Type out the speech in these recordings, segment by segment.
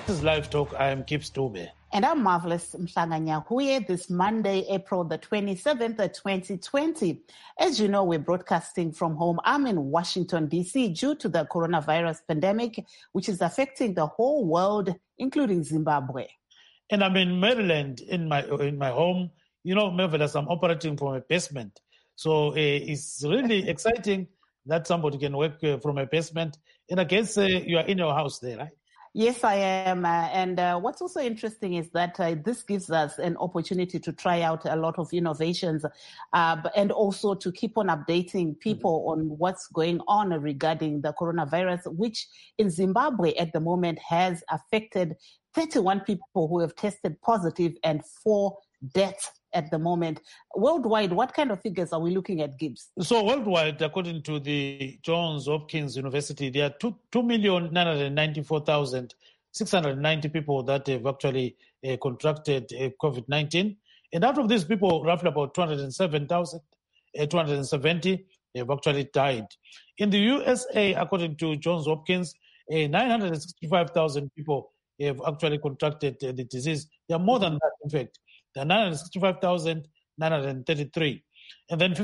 This is Live Talk. I am Gibbs Dube. And I'm Marvelous Mhlanganyahuye this Monday, April the 27th, 2020. As you know, we're broadcasting from home. I'm in Washington, D.C. due to the coronavirus pandemic, which is affecting the whole world, including Zimbabwe. And I'm in Maryland in my home. You know, Marvelous, I'm operating from a basement. So it's really exciting that somebody can work from a basement. And I guess you are in your house there, right? Yes, I am. And what's also interesting is that this gives us an opportunity to try out a lot of innovations and also to keep on updating people on what's going on regarding the coronavirus, which in Zimbabwe at the moment has affected 31 people who have tested positive and 4 deaths at the moment. Worldwide, what kind of figures are we looking at, Gibbs? So worldwide, according to the Johns Hopkins University, there are 2,994,690 people that have actually contracted COVID-19. And out of these people, roughly about 270 have actually died. In the USA, according to Johns Hopkins, 965,000 people have actually contracted the disease. There are more than that, in fact. There are 965,933. And then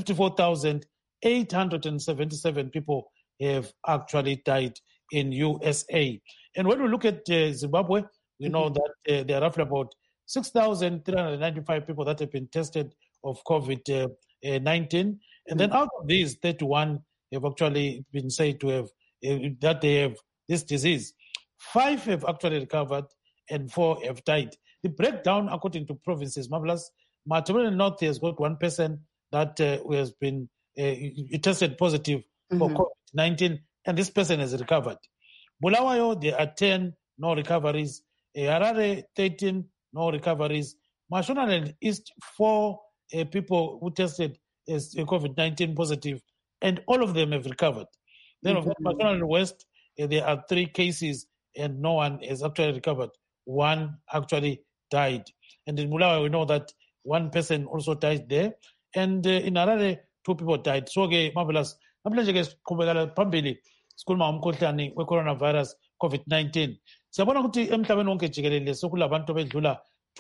54,877 people have actually died in USA. And when we look at Zimbabwe, we know that there are roughly about 6,395 people that have been tested of COVID-19. And then out of these, 31 have actually been said to have, that they have this disease. 5 have actually recovered and 4 have died. The breakdown, according to provinces, Marvelous, Matabele North has got 1 person that has been tested positive for COVID-19, and this person has recovered. Bulawayo, there are 10, no recoveries. Harare, 13, no recoveries. Mashonaland East, 4 people who tested as COVID-19 positive, and all of them have recovered. Then of Mashonaland West, there are 3 cases, and no one has actually recovered. 1 actually died. And in Bulawayo, we know that 1 person also died there. And in Harare, 2 people died. So, Marvelous. Namhlanje qhubekela phambili sikhuluma ngomkhuhlane we-coronavirus COVID-19. Siyabona ukuthi emhlabeni wonke jikelele sekulabantu abedlula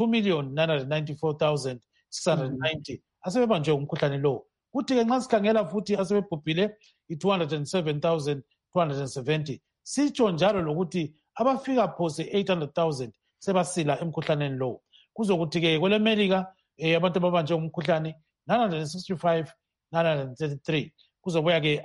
2,994,690 asebebanjwe umkhuhlane lo. Kuthi-ke nxa sikhangela futhi asebebhubhile i-207,270. Sitsho njalo lokuthi abafika phose 800,000 sebasila emkhuhlaneni lo. Kuzokuthi-ke kwelemelika abantu ababanjwe umkhuhlane 965,933. Kuzobuya-ke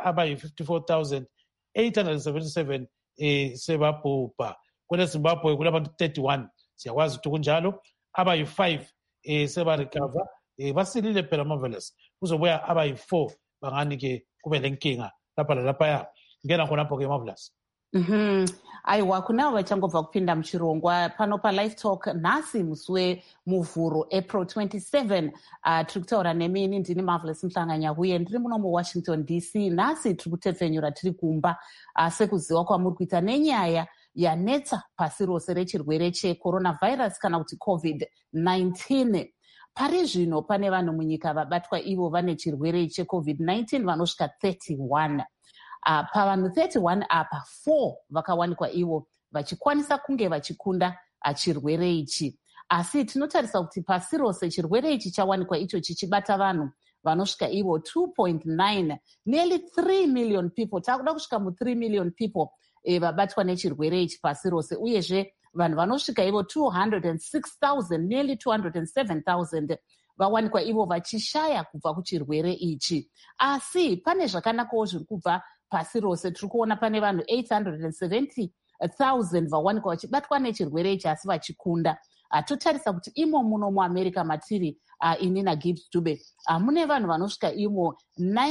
abayi-54,877 sebabhubha. Kwele Zimbabwe kulabantu 31. Siyakwazi ukuthi kunjalo. Abayi-5 sebarecover. Basilile phela Marvelous. Kuzobuya abayi-4 bangani-ke kube lenkinga lapha lalaphaya. Ngena khonapho-ke Marvelous. Aiwa, kunavo vachangobva kupinda muchirongwa pano paLive Talk nhasi musi wemuvhuro April 27. Tiri kutaura nemini ndini Marvelous Mhlanganyahuye ndiri muno muWashington DC. Nhasi tiri kutepfenyura tiri kumba sekuziva kwamuri kuita nenyaya yanetsa pasi rose rechirwere checoronavirus kana kuti COVID-19. Pari zvino pane vanhu munyika vabatwa ivo vane chirwere cheCovid-19 vanosvika 31. Pavanhu 31 apa 4 vakawanikwa ivo vachikwanisa kunge vachikunda chirwere ichi. Asi tinotarisa kuti pasi rose chirwere ichi chawanikwa icho chichibata vanhu vanosvika ivo 2.9, nearly 3 million people. Takuda kusvika mu3 million people vabatwa nechirwere ichi pasi rose, uyezve vanhu vanosvika ivo 206,000, nearly 207,000 vawanikwa ivo vachishaya kubva kuchirwere ichi. Asi pane zvakanakawo zviri kubva pasi rose. Tiri kuona pane vanhu 870,000 vawanikwa vachibatwa nechirwere ichi asi vachikunda. Totarisa kuti imo muno muAmerica matiri ini naGibbs Dube mune vanhu vanosvika imo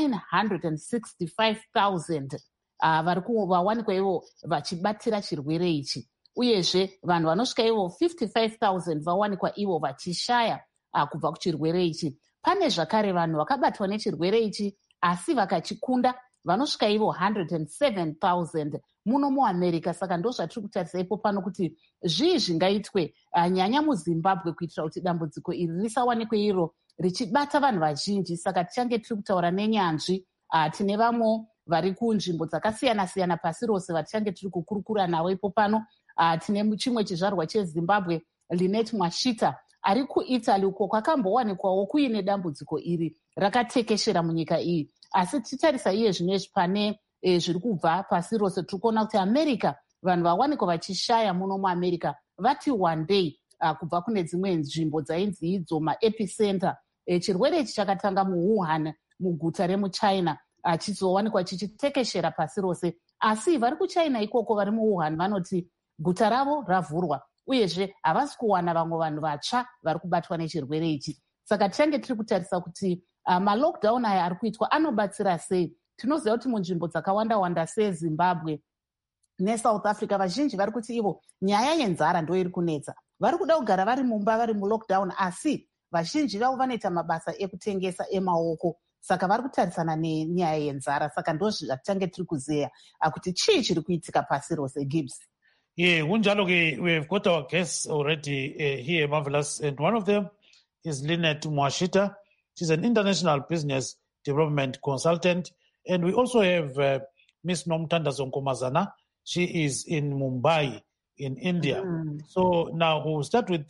965,000 vawanikwa ivo vachibatira chirwere ichi, uyezve vanhu vanosvika ivo 55,000 vawanikwa ivo vachishaya kubva kuchirwere ichi. Pane zvakare vanhu vakabatwa nechirwere ichi asi vakachikunda vanosvika ivo 107,000 muno muAmerica. Saka ndo zvatiri kutarisa ipo pano kuti zvii zvingaitwe nyanya muZimbabwe kuitira kuti dambudziko iri risawanikwe iro richibata vanhu vazhinji. Saka tichange tiri kutaura nenyanzvi. Tine vamwe vari kunzvimbo dzakasiyana-siyana pasi rose vatichange tiri kukurukura navo ipo pano. tine chimwe chizvarwa chezimbabwe Lynette Mwashita ari kuItaly uko kwakambowanikwawo kuine dambudziko iri rakatekeshera munyika iyi. Asi titarisa iye zvinezvi pane zviri kubva pasi rose, tiri kuona kuti America, vanhu vawanikwa vachishaya muno muAmerica vati one day kubva kune dzimwe nzvimbo dzainzi idzo maepicenter. Chirwere ichi chakatanga muWuhan muguta remuChina chizowanikwa chichitekeshera pasi rose. Asi vari kuChina ikoko, vari muWuhan, vanoti guta ravo ravhurwa uyezve havasi kuwana vamwe vanhu vatsva vari kubatwa nechirwere ichi. Saka tichange tiri kutarisa kuti malockdown aya ari kuitwa anobatsira sei. Tinoziva kuti munzvimbo dzakawanda-wanda seZimbabwe neSouth Africa vazhinji vari kuti ivo nyaya yenzara ndo iri kunetsa. Vari kuda kugara vari mumba vari mulockdown, asi vazhinji vavo vanoita mabasa ekutengesa emaoko. Saka vari kutarisana nenyaya yenzara. Saka ndo zvatichange tiri kuzeya kuti chii chiri kuitika pasi rose. Gibbs. Yeah, Unjaloge, we've got our guests already here, Marvelous, and one of them is Lynette Mwashita. She's an international business development consultant. And we also have Miss Nomtanda Zonkomazana. She is in Mumbai, in India. So now we'll start with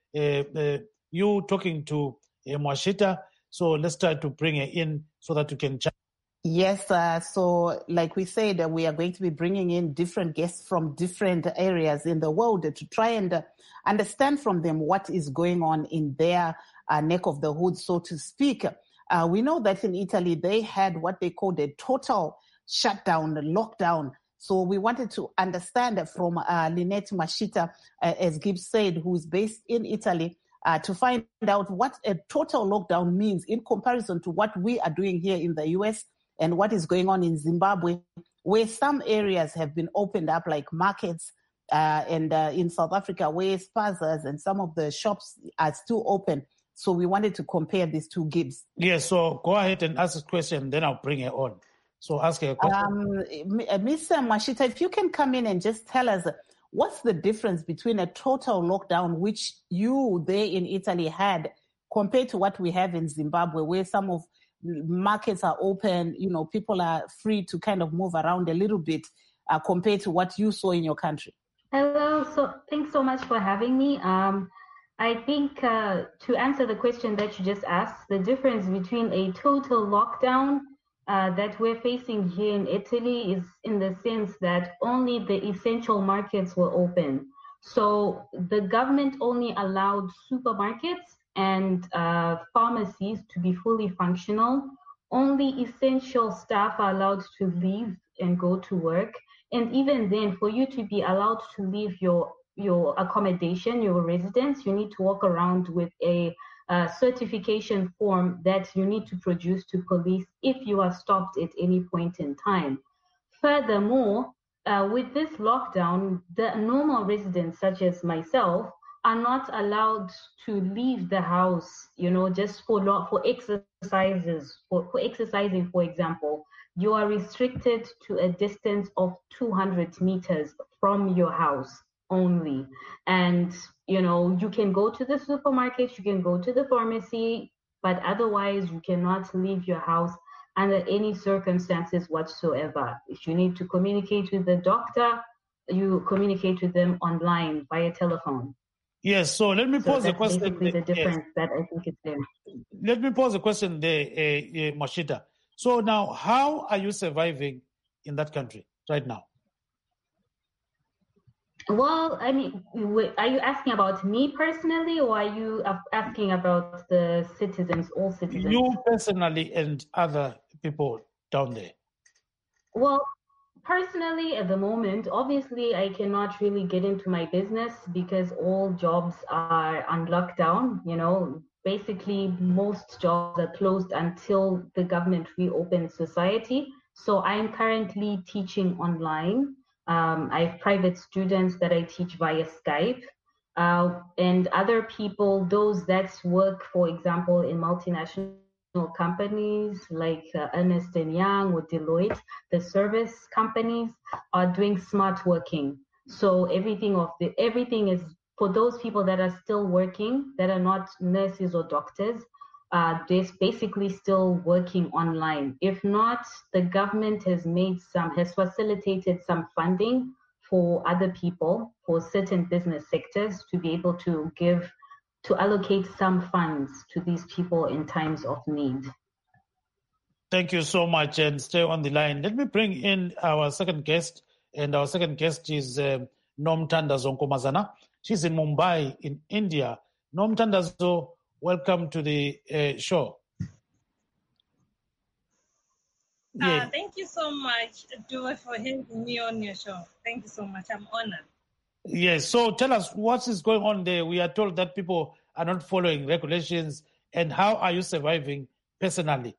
you talking to Mwashita. So let's try to bring her in so that you can chat. Yes, so like we said, we are going to be bringing in different guests from different areas in the world to try and understand from them what is going on in their neck of the hood, so to speak. We know that in Italy, they had what they called a total shutdown, lockdown. So we wanted to understand from Lynette Mwashita, as Gibbs said, who is based in Italy, to find out what a total lockdown means in comparison to what we are doing here in the US and what is going on in Zimbabwe, where some areas have been opened up like markets, and in South Africa where spazas and some of the shops are still open. So we wanted to compare these two, Gibbs. Yes, so go ahead and ask a question, then I'll bring her on. So ask her a question. Ms. Mwashita, if you can come in and just tell us, what's the difference between a total lockdown, which you there in Italy had, compared to what we have in Zimbabwe, where some of markets are open, you know, people are free to kind of move around a little bit, compared to what you saw in your country? Hello, so thanks so much for having me. I think to answer the question that you just asked, the difference between a total lockdown that we're facing here in Italy is in the sense that only the essential markets were open. So the government only allowed supermarkets and pharmacies to be fully functional. Only essential staff are allowed to leave and go to work. And even then, for you to be allowed to leave your accommodation, your residence, you need to walk around with a certification form that you need to produce to police if you are stopped at any point in time. Furthermore, with this lockdown, the normal residents, such as myself, are not allowed to leave the house, you know, just for exercises. For exercising, for example, you are restricted to a distance of 200 meters from your house only. And, you know, you can go to the supermarket, you can go to the pharmacy, but otherwise you cannot leave your house under any circumstances whatsoever. If you need to communicate with the doctor, you communicate with them online via telephone. Yes, so let me pose the question. Basically the difference that I think is there. Let me pose a question there, Mwashita. So now, how are you surviving in that country right now? Well, I mean, are you asking about me personally, or are you asking about the citizens, all citizens? You personally and other people down there. Well, personally, at the moment, obviously, I cannot really get into my business because all jobs are on lockdown. You know, basically, most jobs are closed until the government reopens society. So I'm currently teaching online. I have private students that I teach via Skype, and other people, those that work, for example, in multinational companies like Ernst & Young or Deloitte, the service companies are doing smart working. So everything is for those people that are still working, that are not nurses or doctors. They're basically still working online. If not, the government has facilitated some funding for other people, for certain business sectors, to be able to allocate some funds to these people in times of need. Thank you so much, and stay on the line. Let me bring in our second guest, and our second guest is Nomthanda Zonkomazana. She's in Mumbai, in India. Nomthanda, welcome to the show. Yeah. Thank you so much, Dua, for having me on your show. Thank you so much. I'm honored. Yes. So tell us what is going on there. We are told that people are not following regulations, and how are you surviving personally?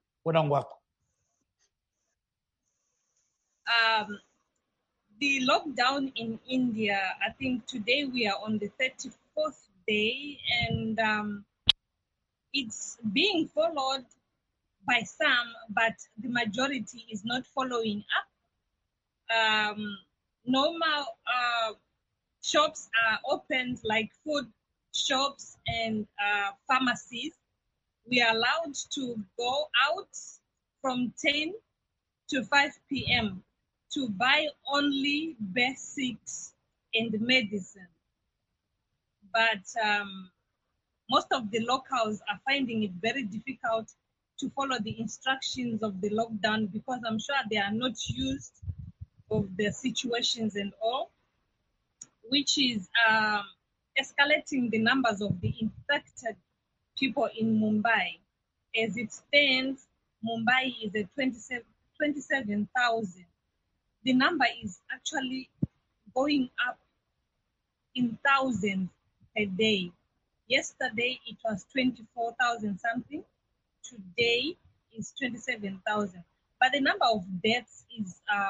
The lockdown in India, I think today we are on the 34th day, and it's being followed by some, but the majority is not following up. Normal shops are opened, like food shops and pharmacies. We are allowed to go out from 10 to 5 p.m. to buy only basics and medicine. But most of the locals are finding it very difficult to follow the instructions of the lockdown, because I'm sure they are not used of the situations and all, which is escalating the numbers of the infected people in Mumbai. As it stands, Mumbai is at 27,000. The number is actually going up in thousands a day. Yesterday it was 24,000 something. Today is 27,000. But the number of deaths is, I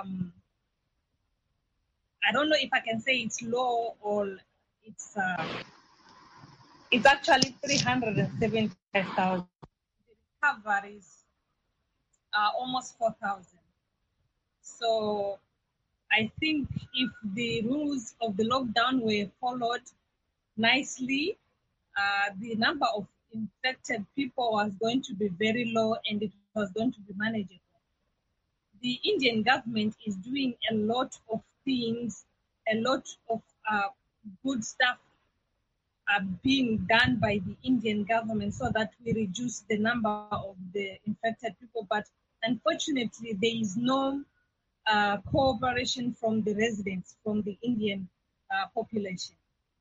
don't know if I can say it's low or it's actually 375,000. The recoveries are almost 4,000. So I think if the rules of the lockdown were followed nicely, the number of infected people was going to be very low, and it was going to be manageable. The Indian government is doing a lot of things, a lot of good stuff are being done by the Indian government so that we reduce the number of the infected people. But unfortunately, there is no cooperation from the residents, from the Indian population.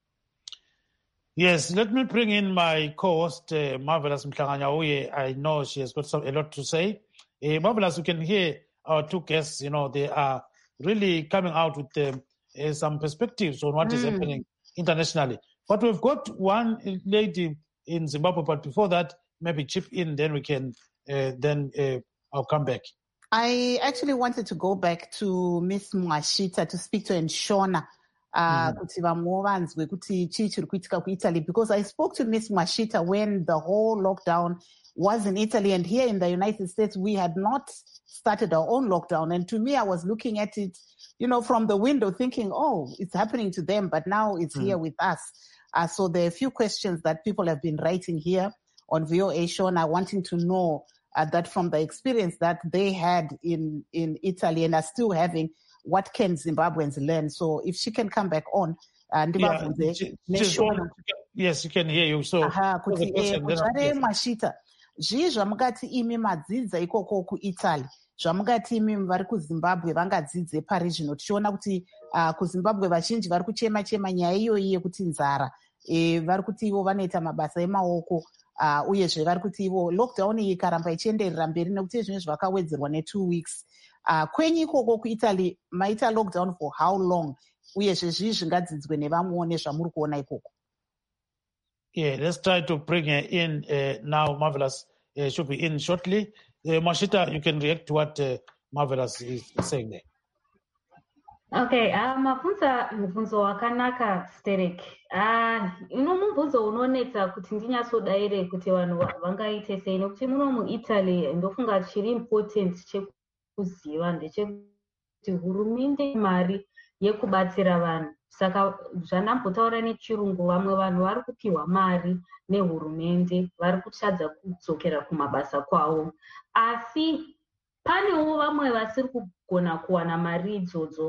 Yes, let me bring in my co-host, Marvelous Mhlanganyauye. I know she has got a lot to say. Marvelous, you can hear our two guests, they are really coming out with some perspectives on what is happening internationally. But we've got one lady in Zimbabwe, but before that, maybe chip in, then we can, I'll come back. I actually wanted to go back to Miss Mwashita to speak to Nshona. Because I spoke to Miss Mwashita when the whole lockdown was in Italy, and here in the United States we had not started our own lockdown. And to me, I was looking at it, from the window thinking, oh, it's happening to them, but now it's here with us. So there are a few questions that people have been writing here on VOA Shona, wanting to know that from the experience that they had in Italy and are still having, what can Zimbabweans learn? So if she can come back on, yes, you can hear you. So Mwashita, zvii zvamungati imi madzidza ikoko kuItaly, zvamungati imi vari kuZimbabwe vangadzidze pari zvino, tichiona kuti kuZimbabwe vazhinji vari kuchema nyaya iyoyi yekuti nzara, vari kuti ivo vanoita mabasa emaoko, uyezve vari kuti ivo lockdown iyi ikaramba ichienderera mberi nekuti zvimwe zvakawedzerwa ne2 weeks. Kwenyu ikoko kuItaly maita lockdown for how long, uyezve zvii zvingadzidzwe nevamwewo nezvamuri kuona ikoko? Yeah, let's try to bring her in now. Marvelous should be in shortly. Mwashita, you can react to what Marvelous is saying there. Okay, mubvunzo wakanaka Sterek. Mubvunzo unonetsa kuti ndinyasodaire kuti vanhu vangaite sei, nekuti muno muItaly ndofunga chiri important chekuziva ndechekuti hurumende mari yekubatsira vanhu. Saka zvanambotaura nechirungu, vamwe vanhu vari kupiwa mari nehurumende, vari kutadza kudzokera kumabasa kwavo. Asi panewo vamwe vasiri kugona kuwana mari idzodzo,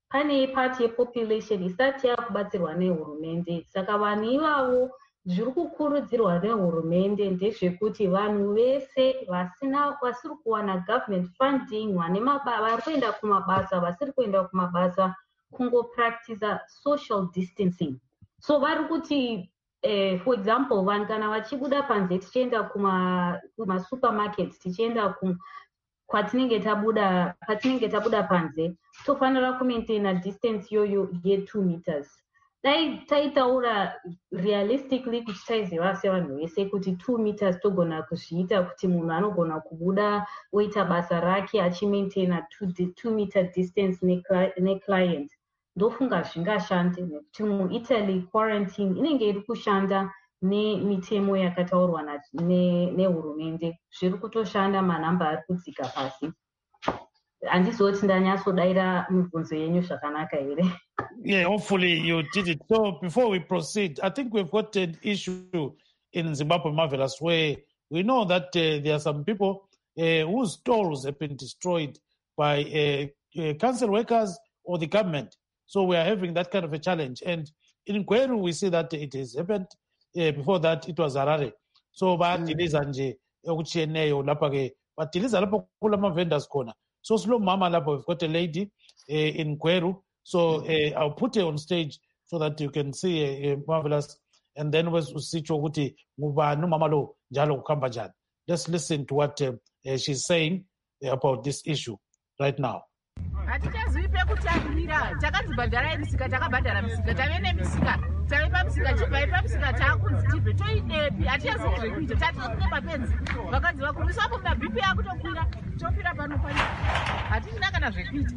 pane part yepopulation isati yakubatsirwa nehurumende. Saka vanhu ivavo zviri kukurudzirwa nehurumende ndezvekuti vanhu vese vasiri kuwana government funding, vari kuenda kumabasa, vasiri kuenda kumabasa, kungopractice social distancing. So vari kuti for example, vanhu kana vachibuda panze tichienda kumasupermarket, tichienda patinenge tabuda panze, tofanira kumaintaina distance yoyo ye2 meters. Dai taitaura realistically kuti taiziva sevanhu vese kuti 2 meters togona kuzviita kuti munhu anogona kubuda oita basa rake achimaintaina 2 meter distance neclient. Ndofunga zvingashande nekuti muItaly quarantine inenge iri kushanda nemitemo yakataurwa nehurumende. Zviri kutoshanda, manhamba ari kudzika pasi. Handizoti ndanyatsodaira mibvunzo yenyu zvakanaka here. Yeah, hopefully you did it. So before we proceed, I think we've got an issue in Zimbabwe, Marvelous, where we know that there are some people whose stalls have been destroyed by council workers or the government. So we are having that kind of a challenge. And in Kweru, we see that it has happened. Before that, it was Harare. So batiliza nje ukucheneyo lapha ke batiliza lapha kulama vendors khona. So slow mama lapha, we've got a lady in Kweru. So I'll put her on stage so that you can see Marvelous. And then we'll see ukuthi ngubani mama lo njalo kukhamba njani. Let's listen to what she's saying about this issue right now. Hatichazivi pekutangira takadzibhadhara misika, takabhadhara misika, tave nemisika, tave pamusika, chibva pamusika taakunzi tibve toidepi, hatichazivi zvekuita, tatine mapenzi vakadzi vakurisa apo mabhipi akutokwira topira pano pani, hatichina kana zvekuita.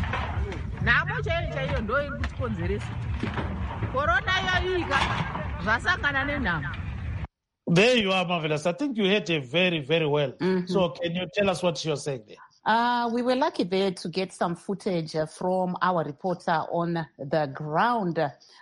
Nhamo chaiyo ndo iri kutikonzeresa. Korona yoika zvasangana nenhamo. There you are, Marvelous. I think you heard it very, very well. Mm-hmm. So can you tell us what you're saying there? We were lucky there to get some footage from our reporter on the ground.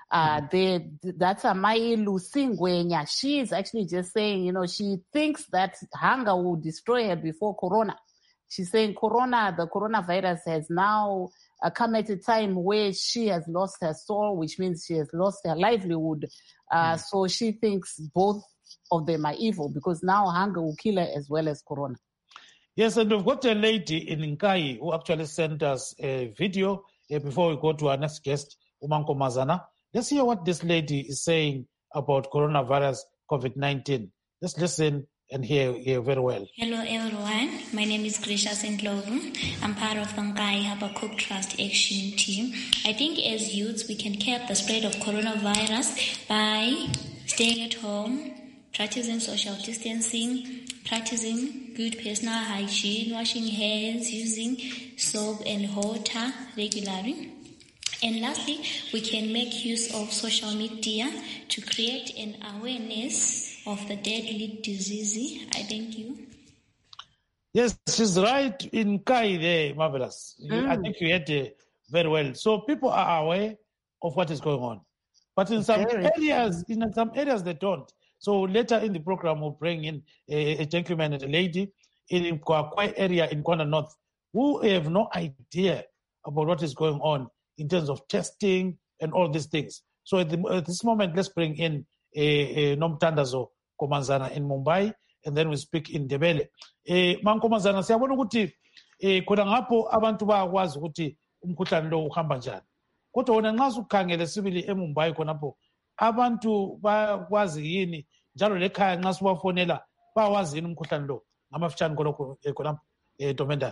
That's Amai Lusingwenya. She is actually just saying, she thinks that hunger will destroy her before Corona. She's saying the coronavirus has now come at a time where she has lost her soul, which means she has lost her livelihood. So she thinks both of them are evil because now hunger will kill her as well as Corona. Yes, and we've got a lady in Nkai who actually sent us a video before we go to our next guest, Umanko Mazana. Let's hear what this lady is saying about coronavirus COVID-19. Let's listen and hear very well. Hello everyone, my name is Gracious Ndlovu. I'm part of the Nkai Habakuk Trust Action Team. I think as youths we can curb the spread of coronavirus by staying at home, practicing social distancing, practicing good personal hygiene, washing hands, using soap and water regularly. And lastly, we can make use of social media to create an awareness of the deadly disease. I thank you. Yes, she's right in Kai there, Marvelous. I think you heard very well. So people are aware of what is going on. But in some areas they don't. So later in the program, we'll bring in a gentleman and a lady in Kwai area in Kwana North who have no idea about what is going on in terms of testing and all these things. So at this moment, let's bring in Nomtandazo Komanzana in Mumbai, and then we speak in Ndebele. Mankomanzana, siyabona ukuthi khona ngapho abantu bayakwazi ukuthi umkhuhlane lo uhamba njani. Kodwa wona nxa sukhangele sibili eMumbai khonapho abantu bakwazi yini njalo lekhaya nxa sibafonela bawazi yini umkhuhlane lo ngamafitshane khonapho Domendala?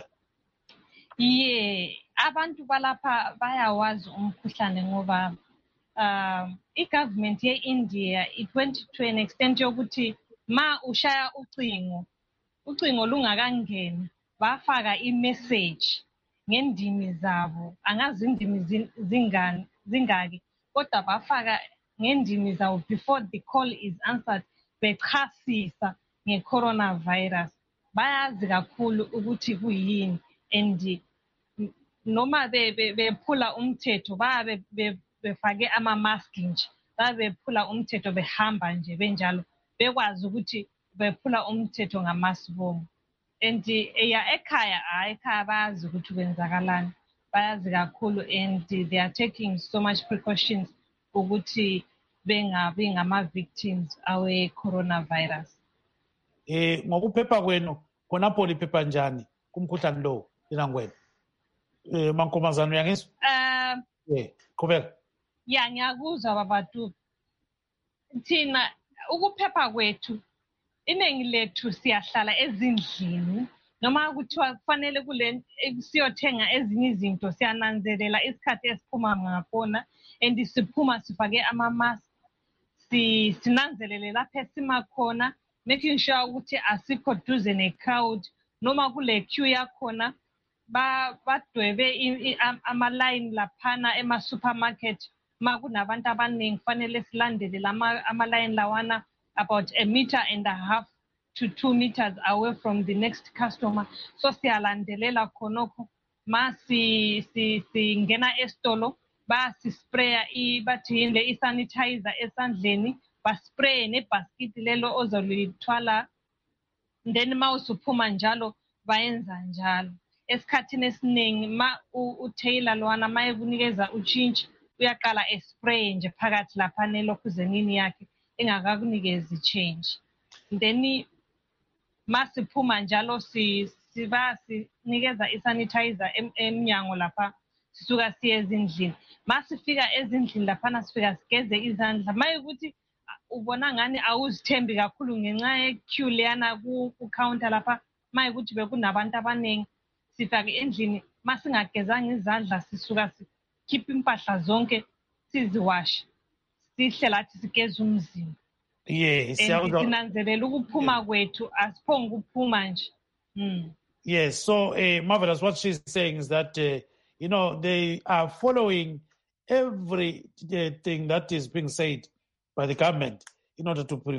Abantu balapha bayawazi umkhuhlane ngoba i-government ye-India it went to an extent yokuthi ma ushaya ucingo lungakangeni bafaka i-message ngendimi zabo, angazi indimi zingaki kodwa bafaka ngendimi zabo before the call is answered bechasisa nge-coronavirus. Bayazi kakhulu ukuthi kuyini, and noma bephula umthetho bayabe befake ama-mask nje, bayabe bephula umthetho behamba nje benjalo bekwazi ukuthi bephula umthetho ngamasibomu. And ekhaya bayazi ukuthi kwenzakalani, bayazi kakhulu, and they are taking so much precautions ukuthi bengabi ngama-victims awe-coronavirus. Ngokuphepha kwenu khonapho liphepha njani kumkhuhlane lo linangwena? Mankombazana uyangizwa? Qhubeka. Ya, ngiyakuzwa babatu. Thina ukuphepha kwethu iningi lethu siyahlala ezindlini, noma kuthiwa kufanele siyothenga ezinye izinto siyananzelela isikhathi esiphuma ngakhona, and siphuma sifake ama-mask, sinanzelele lapho esima khona, making sure ukuthi asikho duze ne-crowd, noma kule queue yakhona badwebe ama-line laphana ema-supermarket. Ma kunabantu abaningi kufanele silandele ama-line lawana about 1.5 meters to 2 meters away from the next customer. So siyalandelela khonokho. Ma singena estolo basispraya bathi yinde isanitizer esandleni, baspraye nebasket lelo ozolithwala, then ma usuphuma njalo bayenza njalo. Esikhathini esiningi ma uTaylor lwana ma ekunikeza uchintshi uyaqala espray nje phakathi lapha nelokhuzeni yakhe engakakunikezi change, then masiphuma njalo sinikeza isanitizer emnyango lapha, sisuka siye ezindlini. Masifika ezindlini lapha sifika sigeze izandla. Mayikuthi ubona ngani awuzithembi kakhulu ngenxa ye-queue leyana ku-counter lapha, mayikuthi bekunabantu abaningi, sifake endlini masingagezanga izandla sisuka sikhipha impahla zonke siziwashe, sihle lathi sigeze umzimba. Yes, sinanzelela ukuphuma kwethu asiphonge ukuphuma nje. Yes, so Marvelous, what she's saying is that they are following everything that is being said by the government in order to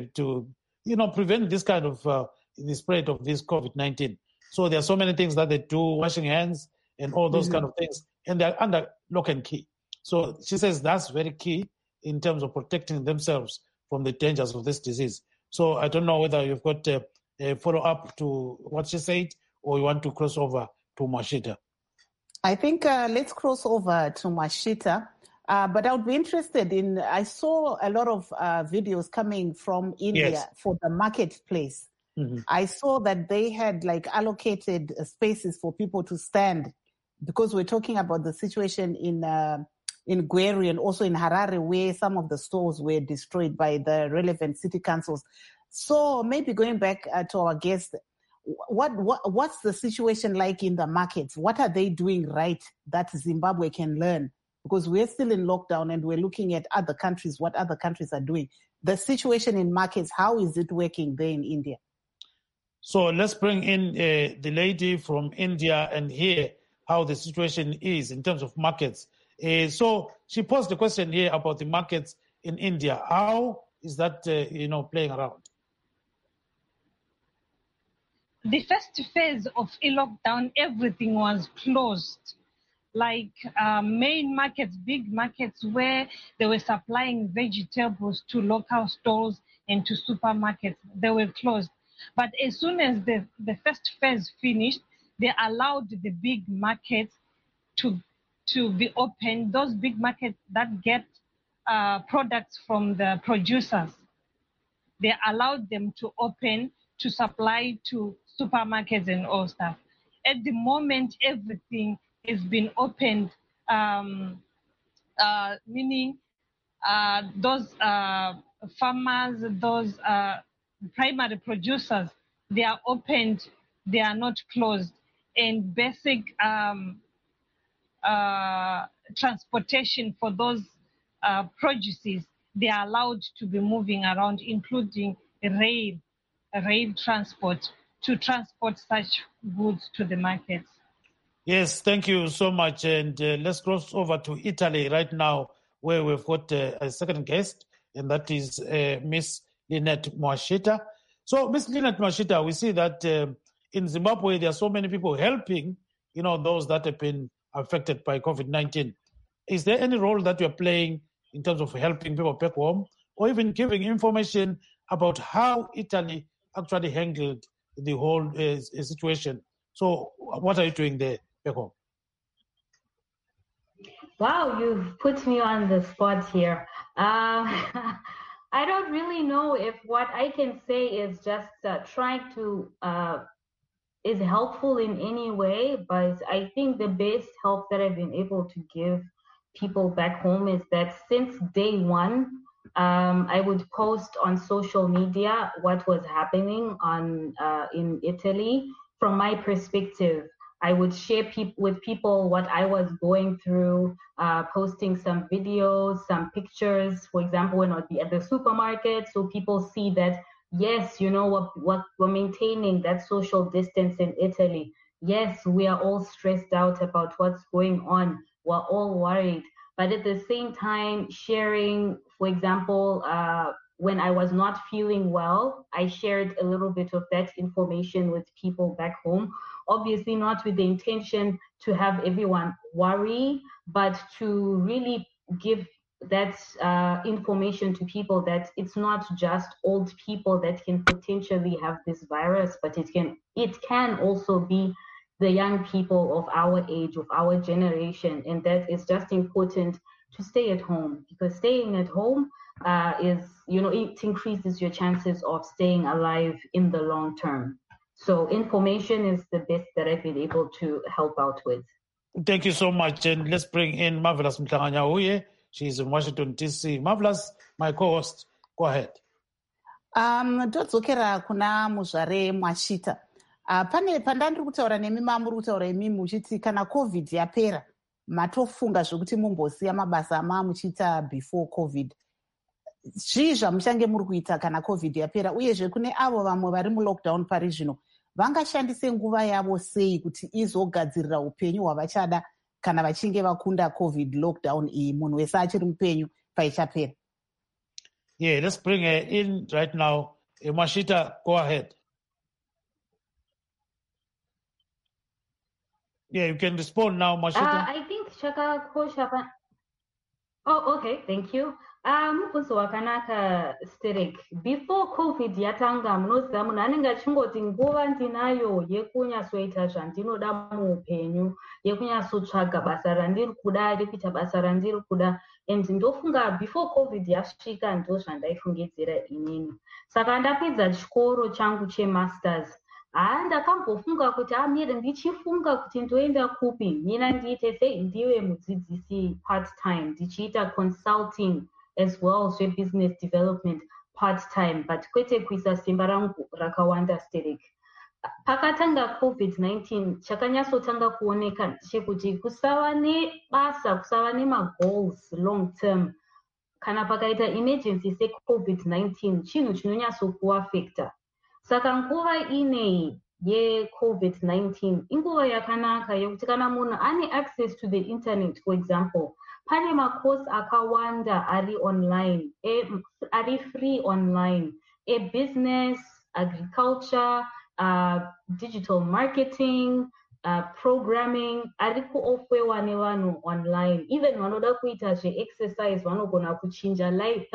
prevent this kind of the spread of this COVID-19. So there are so many things that they do, washing hands and all those kind of things, and they're under lock and key. So she says that's very key in terms of protecting themselves from the dangers of this disease. So I don't know whether you've got a follow-up to what she said, or you want to cross over to Mwashita. I think let's cross over to Mwashita. But I would be interested I saw a lot of videos coming from India for the marketplace. Mm-hmm. I saw that they had allocated spaces for people to stand, because we're talking about the situation in Gweri and also in Harare, where some of the stores were destroyed by the relevant city councils. So maybe going back to our guest, what's the situation like in the markets? What are they doing right that Zimbabwe can learn? Because we're still in lockdown and we're looking at other countries, what other countries are doing. The situation in markets, how is it working there in India? So let's bring in the lady from India and hear how the situation is in terms of markets. So she posed the question here about the markets in India. How is that, playing around? The first phase of lockdown, everything was closed. Main markets, big markets where they were supplying vegetables to local stores and to supermarkets, they were closed. But as soon as the first phase finished, they allowed the big markets to be open, those big markets that get products from the producers. They allowed them to open to supply to supermarkets and all stuff. At the moment, everything has been opened, meaning those farmers, those primary producers, they are opened, they are not closed. And basic transportation for those produces, they are allowed to be moving around, including rail transport to transport such goods to the markets. Yes, thank you so much. And let's cross over to Italy right now, where we've got a second guest, and that is Miss Lynette Mwashita. So, Miss Lynette Mwashita, we see that in Zimbabwe, there are so many people helping, those that have been affected by COVID-19. Is there any role that you're playing in terms of helping people back home, or even giving information about how Italy actually handled the whole situation? So what are you doing there back home? Wow, you've put me on the spot here. I don't really know if what I can say is just trying to is helpful in any way, but I think the best help that I've been able to give people back home is that since day one, I would post on social media what was happening in Italy from my perspective. I would share with people what I was going through, posting some videos, some pictures, for example, when I'd be at the supermarket, so people see that, yes, you know, what we're maintaining that social distance in Italy. Yes, we are all stressed out about what's going on. We're all worried. But at the same time, sharing, for example, when I was not feeling well, I shared a little bit of that information with people back home. Obviously not with the intention to have everyone worry, but to really give that information to people that it's not just old people that can potentially have this virus, but it can also be the young people of our age, of our generation, and that it's just important to stay at home, because staying at home it increases your chances of staying alive in the long term. So information is the best that I've been able to help out with. Thank you so much. And let's bring in Marvelous Mhlanga-Nyahuye. She's in Washington, D.C. Marvelous, my co-host, go ahead. Todzokera kuna muzvare Mwashita. Pane pandandiri kutaura nemi muri kutaura imi muchiti kana COVID yapera, matofunga zvokuti mumbosiya mabasa muchiita before COVID. Zvii zvamuchange muri kuita kana COVID yapera, uyezve kune avo vamwe vari mulockdown pari zvino vangashandise nguva yavo sei kuti izogadzirira upenyu hwavachada kana vachinge vakunda COVID lockdown iyi, munhu wese achiri mupenyu paichapera? Yeah, let's bring her in right now. Mwashita, go ahead. Yeah, you can respond now, Mwashita. I think Shaka Koshapa. Oh, okay, thank you. Mubvunzo wakanaka Sterek. Before COVID yatanga, munoziva munhu anenge achingoti nguva ndinayo yekunyasoita zvandinoda muupenyu, yekunyatsotsvaga basa randiri kuda, rekuita basa randiri kuda. And ndofunga before COVID yasvika ndo zvandaifungidzira inini. Saka ndapedza chikoro changu chemasters. Ndakambofunga kuti mire ndichifunga kuti ndoenda kupi, mina ndiite sei ndiwe mudzidzisi part time, ndichiita consulting as well as business development part time, but kwete kuisa simba rangu rakawanda Sterek. Pakatanga COVID-19 chakanyatsotanga kuoneka chekuti kusava nebasa, kusava nemagoals long term, kana pakaita emergency se-COVID-19 chinhu chinonyatsokuafecta. Saka nguva inei ye-COVID-19 inguva yakanaka yekuti kana munhu ane access to the internet, for example, pane macourse akawanda ari online, ari free online, business, agriculture, digital marketing, programming, ari kuofwewa nevanhu online. Even vanoda kuita zve-exercise vanogona kuchinja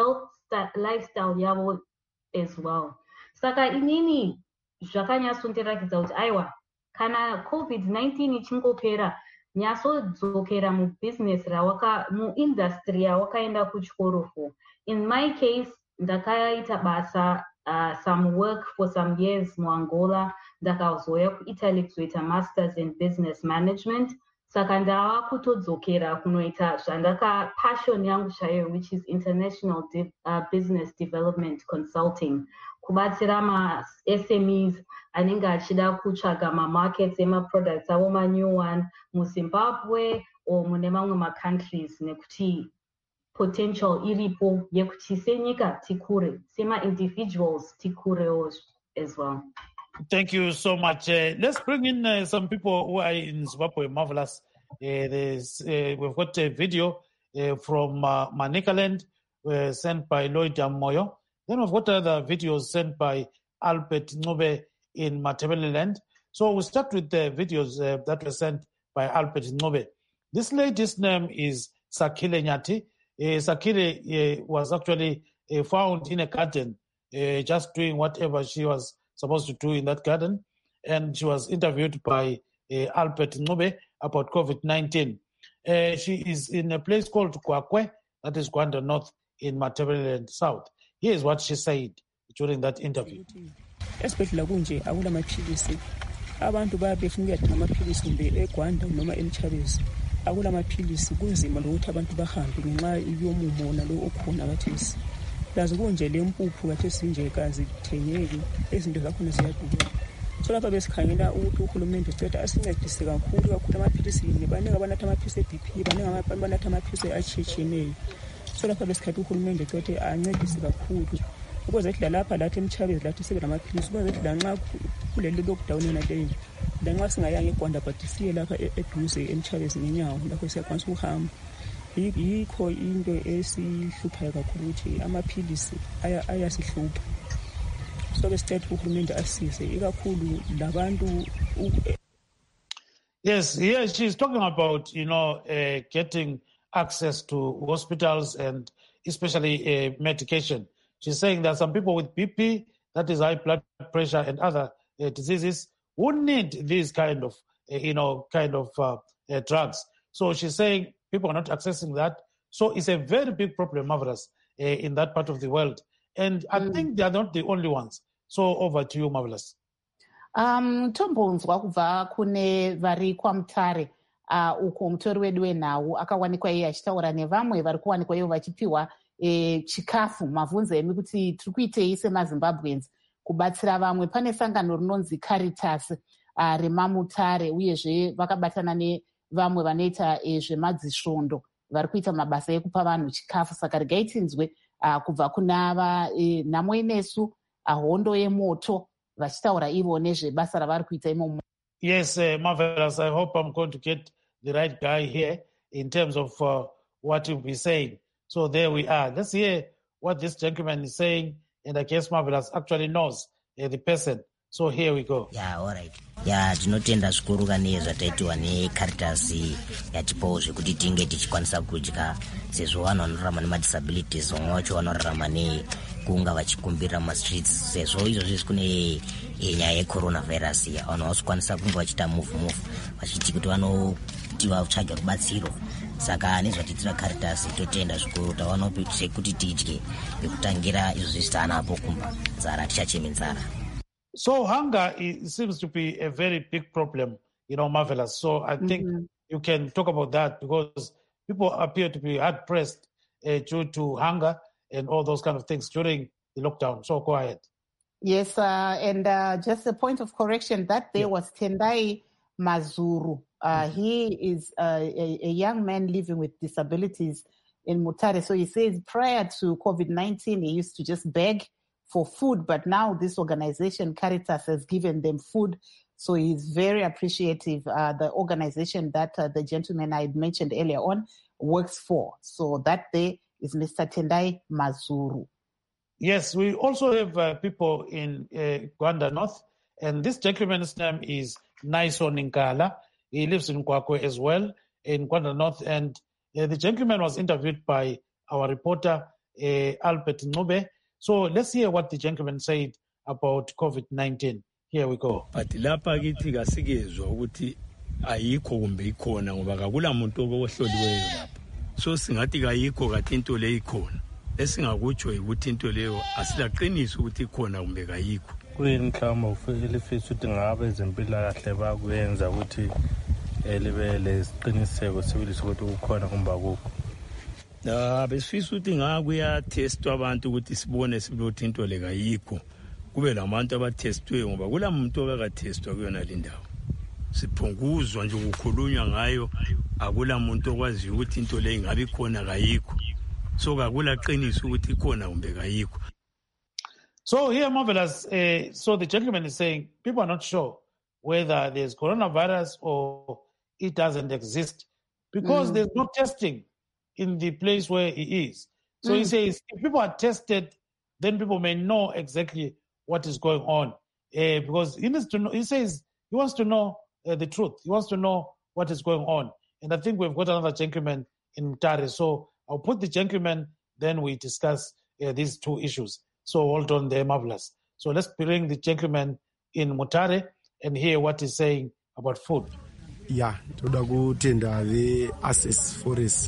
lifestyle yavo as well. Saka inini zvakanyatsondirakidza kuti aiwa, kana COVID-19 ichingopera, nyatsodzokera mubusiness muindustry yawakaenda kuchikoro for. In my case, ndakaita basa some work for some years muAngola, ndakazoya kuItaly kuzoita masters in business management. Saka ndava kutodzokera kunoita passion yangu chaiyo, which is international business development consulting, kubatsira ma-SMEs anenge achida kutsvaga ma-markets ema-products avo ma-new one muZimbabwe or mune mamwe ma-countries, nekuti potential iripo yekuti senyika tikure, sema-individuals tikurewo as well. Thank you so much. Let's bring in some people who are in Zimbabwe. Marvelous. We've got a video from Manicaland sent by Lloyd Moyo. Then we've got other videos sent by Albert Ncube in Matabeleland. So we'll start with the videos that were sent by Albert Ncube. This lady's name is Sakile Nyati. Sakile was actually found in a garden, just doing whatever she was supposed to do in that garden. And she was interviewed by Albert Ncube about COVID-19. She is in a place called Kwakwe, that is Gwanda North in Matabeleland South. Here's what she said during that interview. Esibhedlela kunje akula maphilisi. Abantu bayabefuna ukuyathenga amaphilisi kumbe eGwanda noma eMchabezi. Akula maphilisi kunzima lokuthi abantu bahambe ngenxa yomumo nalo okhona kathesi. Lazo kunje lempuphu kathesi nje kazithengeki, izinto zakhona ziyadula. So lapha besikhangela ukuthi uhulumende uceda asincedise kakhulu amaphilisi baningi abanatha amaphilisi eBP, baningi abanatha amaphilisi achitshiyeneyo. So lapha besikhathi uhulumende ucede ancedise kakhulu ukuze ethi lapha lathi eMchabezi lathi sibe namaphilisi ukuze ethi lanxa kuleli lockdown yena leyo lanxa singayanga eGwanda but siye lapha eduze eMchabezi ngenyawo lapho siyakwanisa ukuhamba. Yikho into esihluphayo kakhulu ukuthi amaphilisi ayasihlupha. So besicela uhulumende asize ikakhulu labantu. Yes, here she's talking about, getting access to hospitals and especially medication. She's saying that some people with BP, that is high blood pressure and other diseases, who need these kind of drugs. So she's saying people are not accessing that. So it's a very big problem, Marvelous, in that part of the world. And I think they are not the only ones. So over to you, Marvelous. Tombonzwa kubva kune vari kwaMutare uko mutori wedu wenhau akawanikwa iye achitaura nevamwe vari kuwanikwa ivo vachipiwa chikafu. Mavhunzo emi kuti tiri kuitei semaZimbabweans kubatsira vamwe. Pane sangano rinonzi Caritas reMamutare uyezve vakabatana nevamwe vanoita zvemadzisvondo vari kuita mabasa ekupa vanhu chikafu. Saka regai tinzwe kubva kunava nhamo inesu hondo yemoto vachitaura ivo nezvebasa ravari kuita imomo. Yes, Marvelous. I hope I'm going to get the right guy here in terms of what you'll be saying. So there we are. Let's hear what this gentleman is saying. And I guess Marvelous actually knows the person. So here we go. Yeah, all right. Yeah, tinotenda zvikuru kane zvataitiwa neCaritas yatipawo zvekuti tinge tichikwanisa kudya sezvo vanhu vanorarama nemadisabilities vamwe vacho vanorarama nekunga vachikumbirira mumastreets sezvo izvozvi kune nyaya yecoronavirus vanhu vasikwanisa kunge vachiita move vachiti kuti vanoti vatsvaga rubatsiro. Saka nezvatitira Caritas totenda zvikuru tavanopi sekuti tidye nekutangira izvozvi zvitaanapo kumba nzara tichacheme nzara. So hunger seems to be a very big problem, Marvelous. So I think you can talk about that because people appear to be hard-pressed due to hunger and all those kind of things during the lockdown. So go ahead. Yes, and just a point of correction, that day was Tendai Mazuru. He is a young man living with disabilities in Mutare. So he says prior to COVID-19, he used to just beg for food, but now this organization Caritas has given them food, so he's very appreciative. The organization that the gentleman I mentioned earlier on works for. So that day is Mr. Tendai Mazuru. Yes, we also have people in Gwanda North, and this gentleman's name is Naiso Ninkala. He lives in Kwakwe as well, in Gwanda North, and the gentleman was interviewed by our reporter, Albert Nube. So let's hear what the gentleman said about COVID-19. Here we go. But lapha kithi kasikezwa ukuthi ayikho kumbe ikhona ngoba akula muntu ohloliweyo lapha. So singathi kayikho kathi into le ikhona. Esingakutsho ukuthi into leyo asilaqiniso ukuthi ikhona kumbe kayikho. Kuyini mhlawumbe ufike fisa ukuthi ngabe ezempilakahle bakuyenza ukuthi libe lesiqiniseko sibili sokuthi ukhona kumbe akukho. Besifisa ukuthi ngakuya testwa abantu ukuthi sibone sibuthi into le kayikho kube labantu abathestwe ngoba kula muntu obakathestwa kuyona le ndawo siphunguzwa nje ukukhulunywa ngayo akula muntu okwazi ukuthi into le ingabe ikhona kayikho so akula qiniso ukuthi ikhona kumbe kayikho. So here, Marvelous, so the gentleman is saying people are not sure whether there's coronavirus or it doesn't exist because there's no testing in the place where he is. So he says, if people are tested, then people may know exactly what is going on. Because he needs to know, he says he wants to know the truth. He wants to know what is going on. And I think we've got another gentleman in Mutare. So I'll put the gentleman, then we discuss these two issues. So hold on there, Marvelous. So let's bring the gentleman in Mutare and hear what he's saying about food. ya toda kutenda ve-access forest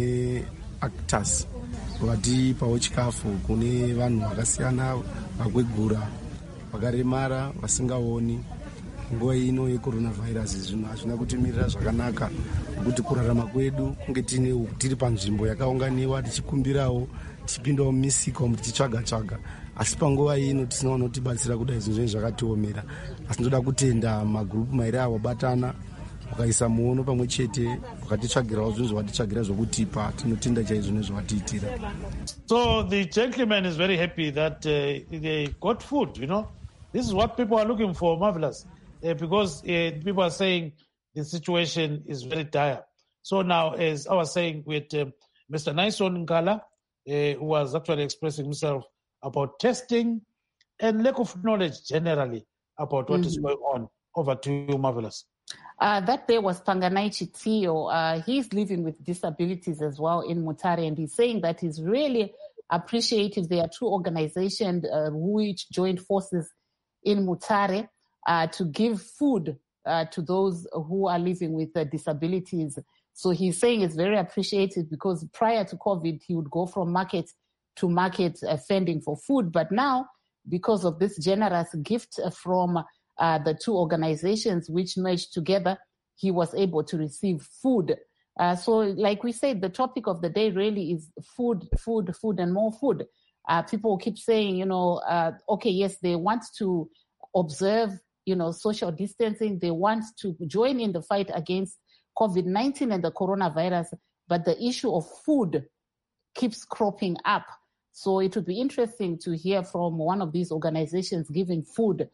ne-actors vatipawo chikafu kune vanhu vakasiyana, vakwegura, vakaremara, vasingaoni. Nguva ino yecoronavirus zvinhu hazvina kutimirira zvakanaka, kuti kurarama kwedu kunge tiri panzvimbo yakaunganiwa, tichikumbirawo, tichipindawo mumisika umu tichitsvaga-tsvaga. Asi panguva ino tisina vanotibatsira kudai zvinhu zvenyu zvakatiomera. Asi ndoda kutenda magurupu mairi avo batana, vakaisa muono pamwe chete, vakatitsvagirawo zvinhu zvavatitsvagira zvokutipa. Tinotenda chaizvo nezvavatiitira. So the gentleman is very happy that they got food, you know. This is what people are looking for, Marvelous. Because people are saying the situation is very dire. So now, as I was saying with Mr. Naison Nkala, who was actually expressing himself about testing and lack of knowledge generally about what is going on. Over to you, Marvelous. That day was Panganaichi Tio. He's living with disabilities as well in Mutare, and he's saying that he's really appreciative. There are two organizations which joined forces in Mutare to give food to those who are living with disabilities. So he's saying it's very appreciated because prior to COVID, he would go from market to market fending for food. But now, because of this generous gift from the two organizations which merged together, he was able to receive food. So like we said, the topic of the day really is food, and more food. People keep saying, okay, yes, they want to observe, social distancing. They want to join in the fight against COVID-19 and the coronavirus, but the issue of food keeps cropping up. So it would be interesting to hear from one of these organizations giving food,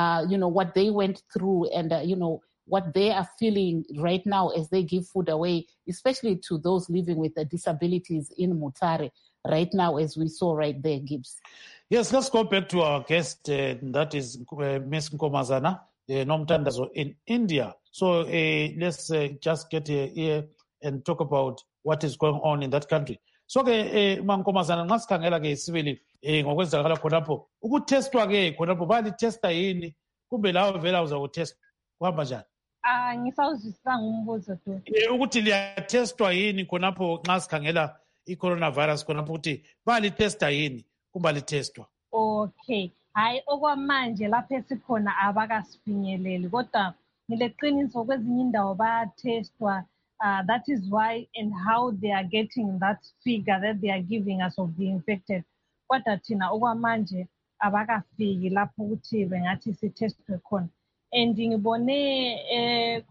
what they went through and, what they are feeling right now as they give food away, especially to those living with disabilities in Mutare right now, as we saw right there, Gibbs. Yes, let's go back to our guest, that is Ms. Nkomazana Nomtandazo in India. So let's just get here and talk about what is going on in that country. So Mankomazana ngasikhangela ke sibili ngokwenzakala khonapho ukutestwa ke khonapho balitesta yini kumbe lawo vela uzakutesta kuhamba njani? Ngisawuzwisanga umbuzo tu. Ukuthi liyatestwa yini khonapho nxa sikhangela i-coronavirus khonapho ukuthi balitesta yini kumbe litestwa? Okay. Hayi okwamanje lapha esikhona abakasifinyeleli kodwa ngileqiniso kwezinye indawo bayatestwa. That is why and how they are getting that figure that they are giving us of the infected. Kodwa thina okwamanje abakafiki lapho ukuthi bengathi sitestwe khona. And ngibone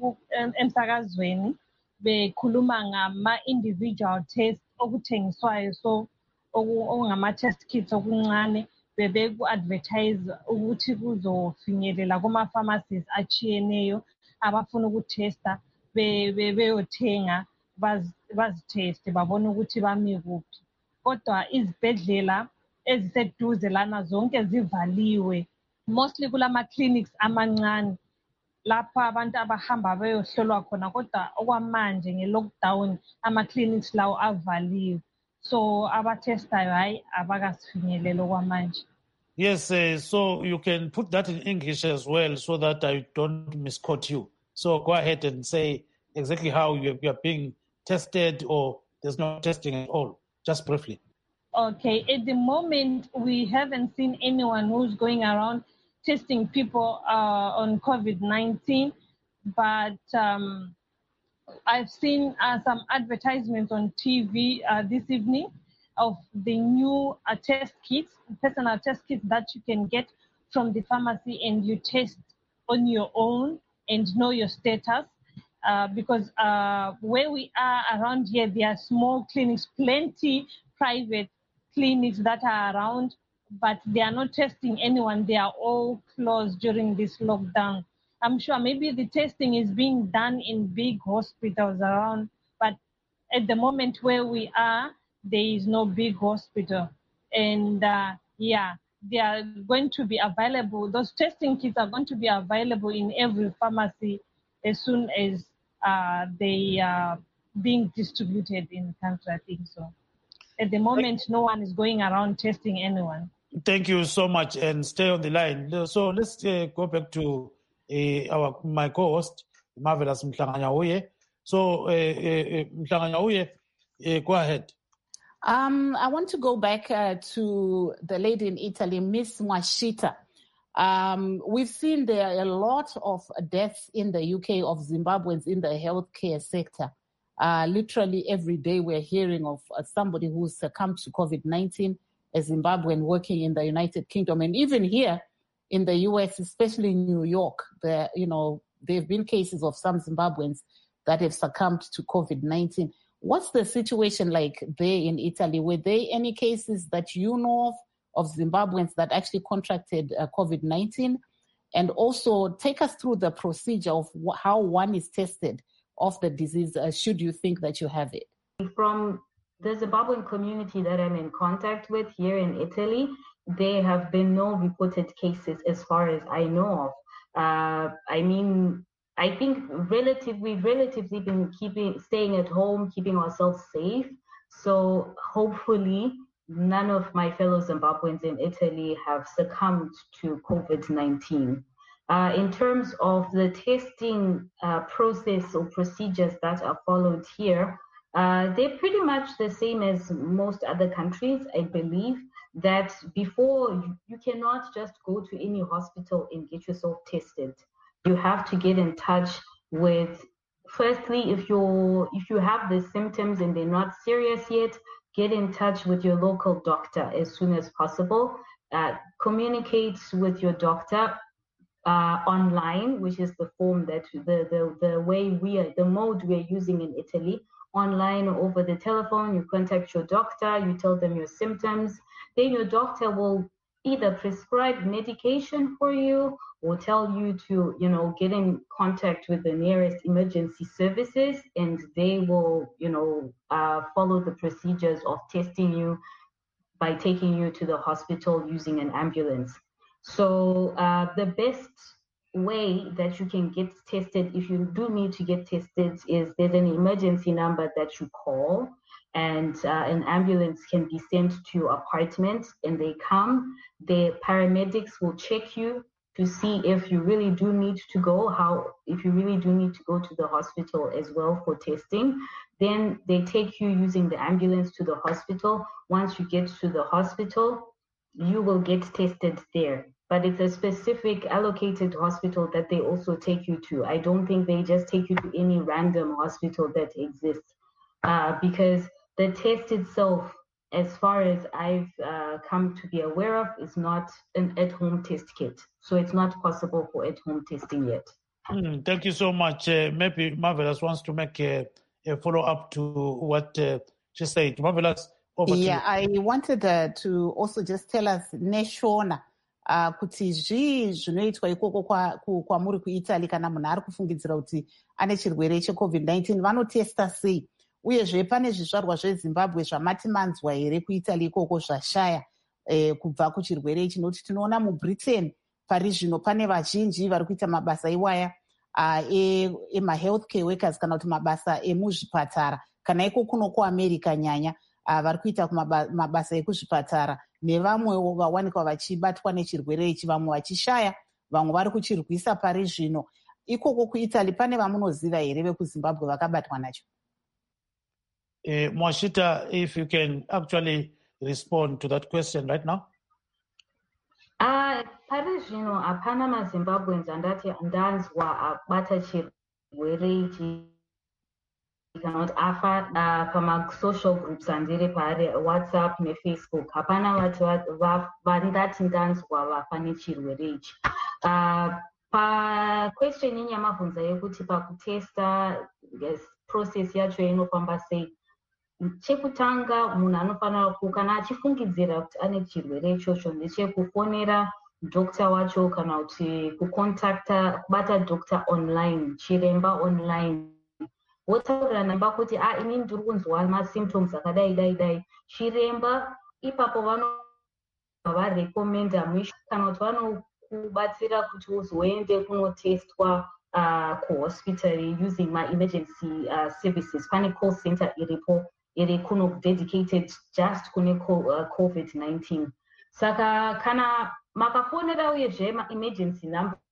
emsakazweni bekhuluma ngama-individual test okuthengiswayo, so okungama-test kits okuncane bebeku-advertise ukuthi kuzofinyelela kuma-pharmacies achiyeneyo abafuna ukutesta beyothenga bazitheste babone ukuthi bami kuphi. Kodwa izibhedlela eziseduze lana zonke zivaliwe, mostly kulama-clinics amancane lapha abantu abahamba beyohlolwa khona, kodwa okwamanje nge-lockdown ama-clinics lawo avaliwe, so abatestayo hayi abakasifinyelele okwamanje. Yes, so you can put that in English as well so that I don't misquote you. So go ahead and say exactly how you are being tested, or there's no testing at all, just briefly. Okay, at the moment, we haven't seen anyone who's going around testing people on COVID-19, but I've seen some advertisements on TV this evening of the new test kits, personal test kits that you can get from the pharmacy, and you test on your own and know your status. Because where we are around here, there are small clinics, plenty private clinics that are around, but they are not testing anyone. They are all closed during this lockdown. I'm sure maybe the testing is being done in big hospitals around, but at the moment where we are, there is no big hospital. And they are going to be available. Those testing kits are going to be available in every pharmacy as soon as they are being distributed in the country, I think so. At the moment, no one is going around testing anyone. Thank you so much, and stay on the line. So let's go back to my co-host, Marvelous Mhlanganyauye. So, Mhlanganyauye, go ahead. I want to go back to the lady in Italy, Miss Mwashita. We've seen there are a lot of deaths in the UK of Zimbabweans in the healthcare sector. Literally every day we're hearing of somebody who succumbed to COVID-19, a Zimbabwean working in the United Kingdom. And even here in the US, especially in New York, there have been cases of some Zimbabweans that have succumbed to COVID-19. What's the situation like there in Italy? Were there any cases that you know of Zimbabweans that actually contracted COVID-19? And also take us through the procedure of how one is tested of the disease should you think that you have it. From the Zimbabwean community that I'm in contact with here in Italy, there have been no reported cases as far as I know of. I think we've relatively been staying at home, keeping ourselves safe. So hopefully none of my fellow Zimbabweans in Italy have succumbed to COVID-19. In terms of the testing process or procedures that are followed here, they're pretty much the same as most other countries. I believe that before you cannot just go to any hospital and get yourself tested. You have to get in touch with, firstly, if you have the symptoms and they're not serious yet, get in touch with your local doctor as soon as possible. Communicate with your doctor online, which is the form that the mode we are using in Italy. Online or over the telephone, you contact your doctor, you tell them your symptoms. Then your doctor will either prescribe medication for you or tell you to, get in contact with the nearest emergency services, and they will, follow the procedures of testing you by taking you to the hospital using an ambulance. So the best way that you can get tested, if you do need to get tested, is there's an emergency number that you call, and an ambulance can be sent to your apartment, and they come. The paramedics will check you to see if you really do need to go, if you really do need to go to the hospital as well for testing. Then they take you using the ambulance to the hospital. Once you get to the hospital, you will get tested there. But it's a specific allocated hospital that they also take you to. I don't think they just take you to any random hospital that exists, because the test itself, as far as I've come to be aware of, is not an at-home test kit. So it's not possible for at-home testing yet. Thank you so much. Maybe Marvelous wants to make a follow-up to what she said. Marvelous, over to you. I wanted to also just tell us, Neshona, kuti zvii zvinoitwa ikoko kwamuri kuItaly kana munhu ari kufungidzira kuti ane chirwere cheCovid-19 vanotesta sei? Uyezve pane zvizvarwa zveZimbabwe zvamati manzwa here kuItaly ikoko zvashaya kubva kuchirwere ichi, nokuti tinoona muBritain pari zvino pane vazhinji vari kuita mabasa iwaya ema-healthcare workers kana kuti mabasa emuzvipatara, kana iko kuno kuAmerica nyanya vari kuita mabasa ekuzvipatara, nevamwewo vawanikwa vachibatwa nechirwere ichi, vamwe vachishaya, vamwe vari kuchirwisa pari zvino. Ikoko kuItaly pane vamunoziva here vekuZimbabwe vakabatwa nacho? Mwashita, if you can actually respond to that question right now. Pari zvino hapana maZimbabweans andati ndanzwa abata chirwere ichi kana kuti afa pama-social groups andiri pari WhatsApp neFacebook. Hapana vandati ndanzwa vafa nechirwere ichi. Pa-question yenyamabvunza yekuti pakutesta process yacho inofamba sei, chekutanga munhu anofanira kana achifungidzira kuti ane chirwere ichocho ndechekufonera dokta wacho kana kuti kubata dokta online, chiremba online, wotaurira namba kuti inini ndiri kunzwa masymptoms akadai dai dai. Chiremba ipapo varekomenda kana kuti vanokubatsira kuti uzoende kunotestwa kuhospital using ma-emergency services. Pane call center iripo iri kuno dedicated just kune COVID-19. Saka kana makafonera uyezve ma-emergency number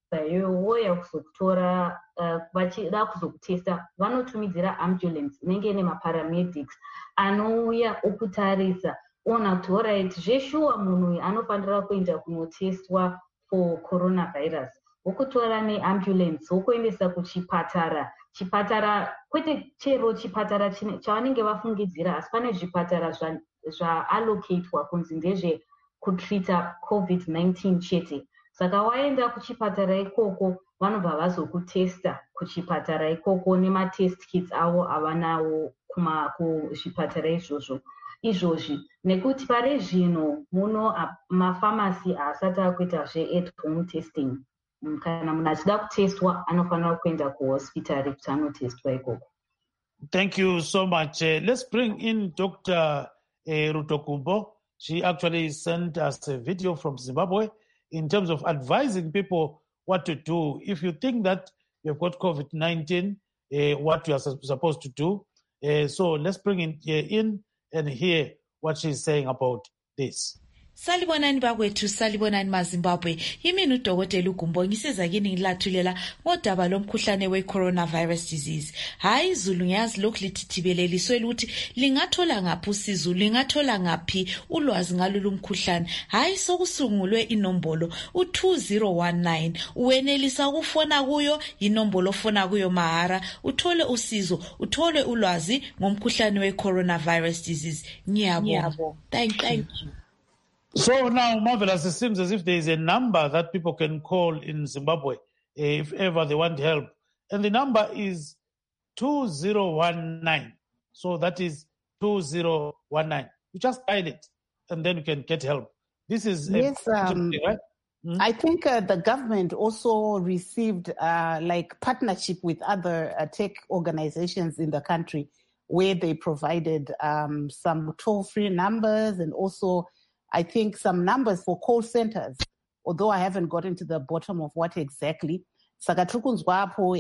voya kuzokutora vachida kuzokutesta vanotumidzira ambulance inenge ine maparamedics anouya okutarisa ona kuti orit zveshuwa munhu uyu anofanira kuenda kunotestwa for coronavirus, vokutora neambulance vokuendesa kuchipatara. Chipatara kwete chero chipatara chavanenge vafungidzira, asi pane zvipatara zvaallocatwa kunzi ndezve kutrita COVID-19 chete. Saka waenda kuchipatara ikoko vanobva vazokutesta kuchipatara ikoko nematest kits avo avanawo kuzvipatara izvozvi, nekuti pari zvino muno mafamasi haasati akuitazve at home testing. Kana munhu achida kutestwa anofanira kuenda kuhospitari kuti anotestwa ikoko. Thank you so much. Let's bring in Dr. Rutokumbo. She actually sent us a video from Zimbabwe in terms of advising people what to do. If you think that you've got COVID-19, what you are supposed to do. So let's bring in and hear what she's saying about this. Salibonani bakwethu, salibonani maZimbabwe. Yimini uDokotela uGumbo ngiseza kini ngilathulela ngodaba lomkhuhlane we-coronavirus disease. Hayi izulu ngiyazi lokhu lithithibeleliswe ukuthi lingathola ngaphi usizo, lingathola ngaphi ulwazi ngalolu mkhuhlane. Hayi sokusungulwe inombolo u2019. Uwenelisa ukufona kuyo, inombolo ofona kuyo mahara, uthole usizo, uthole ulwazi ngomkhuhlane we-coronavirus disease. Ngiyabonga. Thank you. So now, Marvelous, it seems as if there is a number that people can call in Zimbabwe if ever they want help. And the number is 2019. So that is 2019. You just dial it and then you can get help. This is yes, right? I think the government also received partnership with other tech organizations in the country where they provided some toll-free numbers and also I think some numbers for call centers, although I haven't gotten to the bottom of what exactly. Saka tirikunzwapo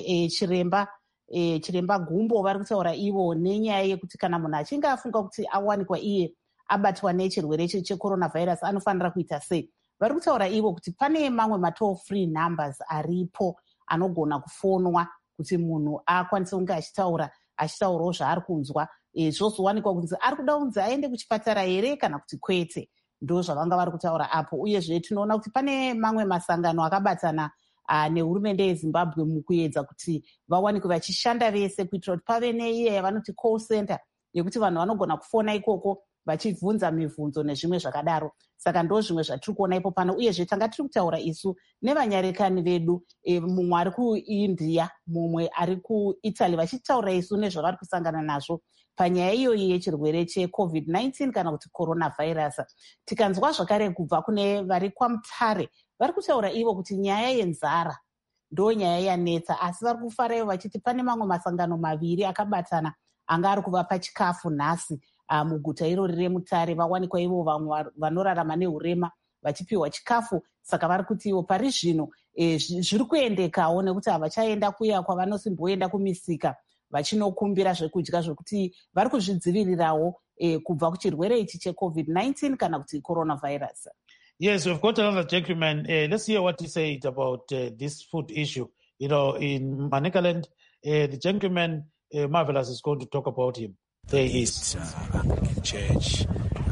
chiremba Gumbo vari kutaura ivo nenyaya yekuti kana munhu achinge afunga kuti awanikwa iye abatwa nechirwere checoronavirus anofanira kuita sei. Vari kutaura ivo kuti pane mamwe matoll free numbers aripo anogona kufonwa kuti munhu akwanise kunge achitaurawo zvaari kunzwa. Zvozowanikwa kuti ari kuda kunzi aende kuchipatara here kana kuti kwete. Ndo zvavanga vari kutaura apo. Uyezve tinoona kuti pane mamwe masangano akabatana nehurumende yeZimbabwe mukuedza kuti vawanikwe vachishanda vese kuitira kuti pave neiye yavanoti call center yekuti vanhu vanogona kufona ikoko vachibvunza mibvunzo nezvimwe zvakadaro. Saka ndo zvimwe zvatiri kuona ipo pano. Uyezve tanga tiri kutaura isu nevanyarekani vedu, mumwe ari kuIndia, mumwe ari kuItaly, vachitaura isu nezvavari kusangana nazvo panyaya iyoyi yechirwere cheCovid-19 kana kuti coronavirus. Tikanzwa zvakare kubva kune vari kwaMutare, vari kutaura ivo kuti nyaya yenzara ndo nyaya yanetsa, asi vari kufara ivo vachiti pane mamwe masangano maviri akabatana anga ari kuvapa chikafu nhasi muguta irori reMutare. Vawanikwa ivo vamwe vanorarama neurema vachipiwa chikafu. Saka vari kuti ivo pari zvino zviri kuendekawo nekuti havachaenda kuya kwavanosimboenda kumisika vachinokumbira zvekudya zvokuti vari kuzvidzivirirawo kubva kuchirwere ichi cheCovid-19 kana kuti coronavirus. Yes, we've got another gentleman. Let's hear what he said about this food issue. In Manicaland, the gentleman, Marvelous, is going to talk about him. There he is. Anglican Church,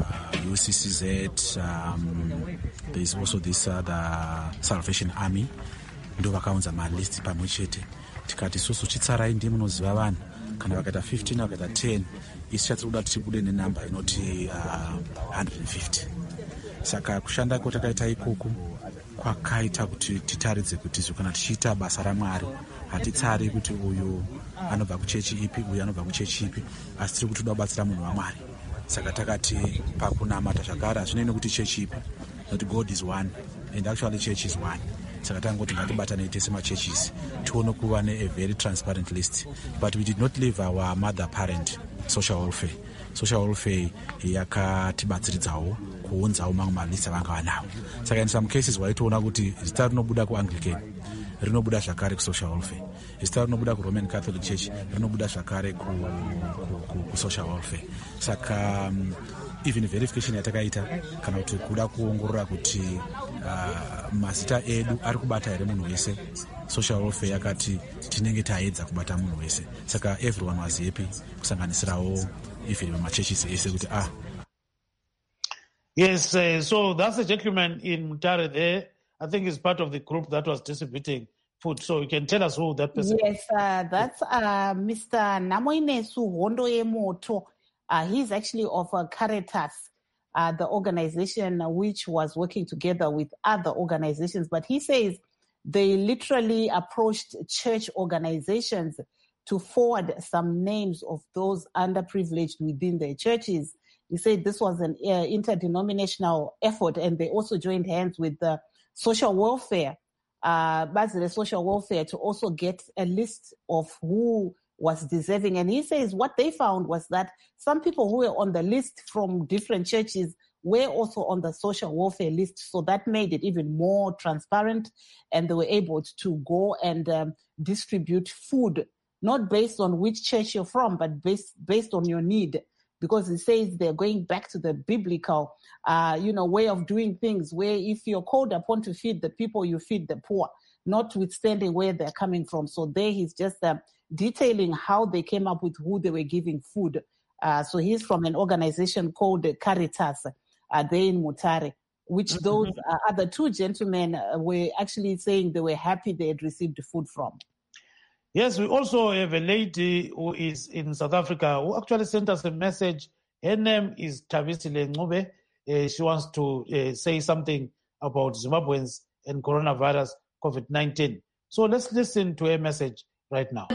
UCCZ, there is also this other Salvation Army. Ndo vakaunza malist pamwe chete. Tikati isusu chitsarai ndi munoziva vanhu kana vakaita 15 vakaita 10 isi chatinoda tichibude nenamba inoti 150. Saka kushanda kwatakaita ikoko kwakaita kuti titaridze kuti kana tichiita basa raMwari hatitsari kuti uyu anobva kuchechi ipi uyu anobva kuchechi ipi, asi tiri kuti toda kubatsira munhu waMwari. Saka takati pakunamata zvakare hazvinei nekuti chechi ipi, not God is one and actually church is one. Saka tangoti ngatibatanei tese machurches tione kuva a very transparent list, but we did not leave our mother parent social welfare. Social welfare yakatibatsiridzawo kuunzawo mamwe malist avanga vanawo. Saka in some cases waitoona kuti zita rinobuda kuAnglican rinobuda zvakare kusocial welfare, zita rinobuda kuRoman Catholic Church rinobuda zvakare kusocial welfare. Saka even verification yatakaita kana kuti kuda kuongorora kuti mazita edu ari kubata here munhu wese. Social welfare yakati tinenge taedza kubata munhu wese, saka everyone was happy, kusanganisirawo even machurches ese kuti Yes, so that's a gentleman in Mutare there. I think he's part of the group that was distributing food. So you can tell us who that person is. Yes, that's Mr. Namoinesu Hondo Yemoto. He's actually of Caritas, the organization which was working together with other organizations. But he says they literally approached church organizations to forward some names of those underprivileged within their churches. He said this was an interdenominational effort, and they also joined hands with the social welfare, Basel Social Welfare, to also get a list of who was deserving. And he says what they found was that some people who were on the list from different churches were also on the social welfare list. So that made it even more transparent, and they were able to go and distribute food, not based on which church you're from, but based on your need. Because it says they're going back to the biblical, way of doing things, where if you're called upon to feed the people, you feed the poor, notwithstanding where they're coming from. So there he's just detailing how they came up with who they were giving food. So he's from an organization called Caritas, there in Mutare, which those other two gentlemen were actually saying they were happy they had received the food from. Yes, we also have a lady who is in South Africa who actually sent us a message. Her name is Thabisile Ncube. She wants to say something about Zimbabweans and coronavirus, COVID-19. So let's listen to her message right now.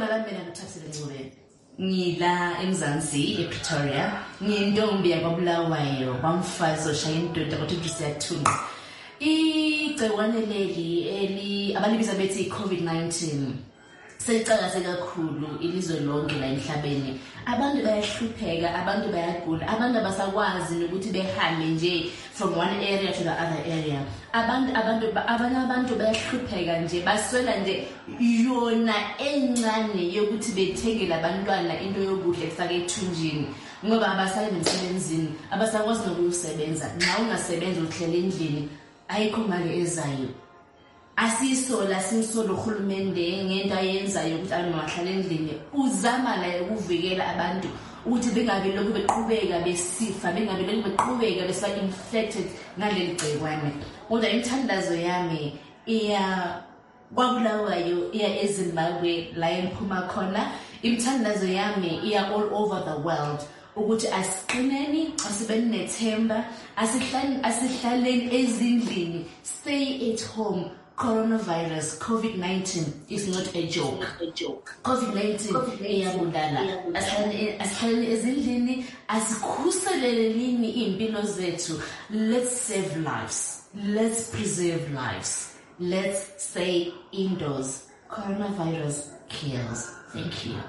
Ngila eMzansi ePretoria ngiyintombi yakwaBulawayo bamfazi oshaya indoda kodwa isiyathunga igciwane leli abalibiza bethi COVID-19 selicakaze kakhulu ilizwe lonke la emhlabeni. Abantu bayahlupheka, abantu bayagula, abantu abasakwazi nokuthi behambe nje from one area to the other area. Abanye abantu bayahlupheka nje, baswela nje yona encane yokuthi bethengele abantwana into yokudla efake ethunjini, ngoba abasayi emsebenzini, abasakwazi nokusebenza. Na ungasebenza uhlele endlini, ayikho mali ezayo. Asisola simsolo uhulumende ngento ayenzayo ukuthi abantu bahlale endlini, uzama la ukuvikela abantu ukuthi bengabe lokhu beqhubeka besifa, bengabe lokhu beqhubeka besa infected ngaleli gciwane. Kodwa imithandazo yami iya kwaBulawayo, iya eZimbabwe la engiphuma khona. Imithandazo yami iya all over the world ukuthi asiqineni, asibeni nethemba, asihlaleni ezindlini, stay at home. Coronavirus, COVID-19 is not a joke. COVID-19 iyabulala. Asihlale ezindlini, asikhuseleleni impilo zethu. Let's save lives. Let's preserve lives. Let's stay indoors. Coronavirus kills. Thank you.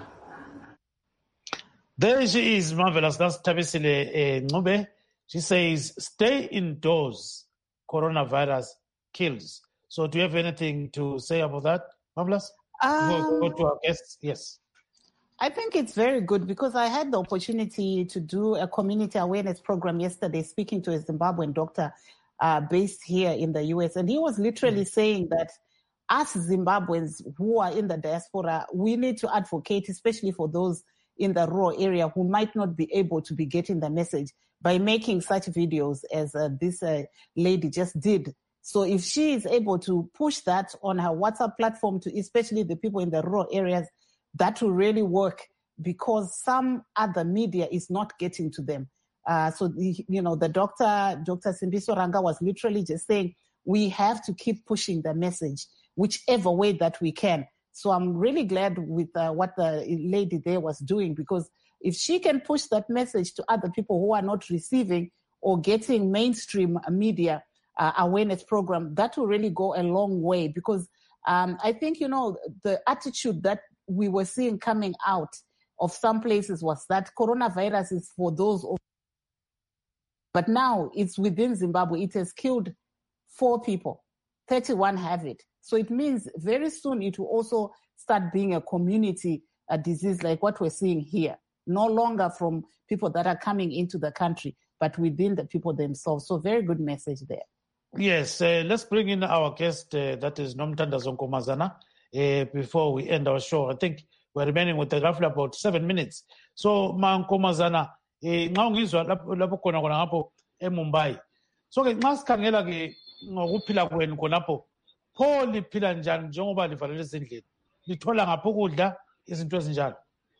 There she is, marvelous. That's Thabisile Ncube. She says, stay indoors. Coronavirus kills. So do you have anything to say about that, Marvelous? Go to our guests. Yes. I think it's very good because I had the opportunity to do a community awareness program yesterday, speaking to a Zimbabwean doctor based here in the US. And he was literally saying that us Zimbabweans who are in the diaspora, we need to advocate, especially for those in the rural area who might not be able to be getting the message by making such videos as this lady just did. So if she is able to push that on her WhatsApp platform to especially the people in the rural areas, that will really work because some other media is not getting to them. The Dr. Simbiso Ranga was literally just saying, we have to keep pushing the message, whichever way that we can. So I'm really glad with what the lady there was doing, because if she can push that message to other people who are not receiving or getting mainstream media awareness program, that will really go a long way. Because I think, the attitude that we were seeing coming out of some places was that coronavirus is for those. But now it's within Zimbabwe. It has killed 4 people. 31 have it. So it means very soon it will also start being a community disease like what we're seeing here. No longer from people that are coming into the country, but within the people themselves. So very good message there. Yes, let's bring in our guest, that is Nomthandazo Nkomazana, before we end our show. I think we're remaining with roughly about 7 minutes. So, Nkomazana, nxa ngizwa lapho khona ngapho eMumbai. So ke nxa sikhangela ke ngokuphila kwenu khonapho, pho liphila njani njengoba livalele ezindlini? Lithola ngapho ukudla izinto ezinjalo?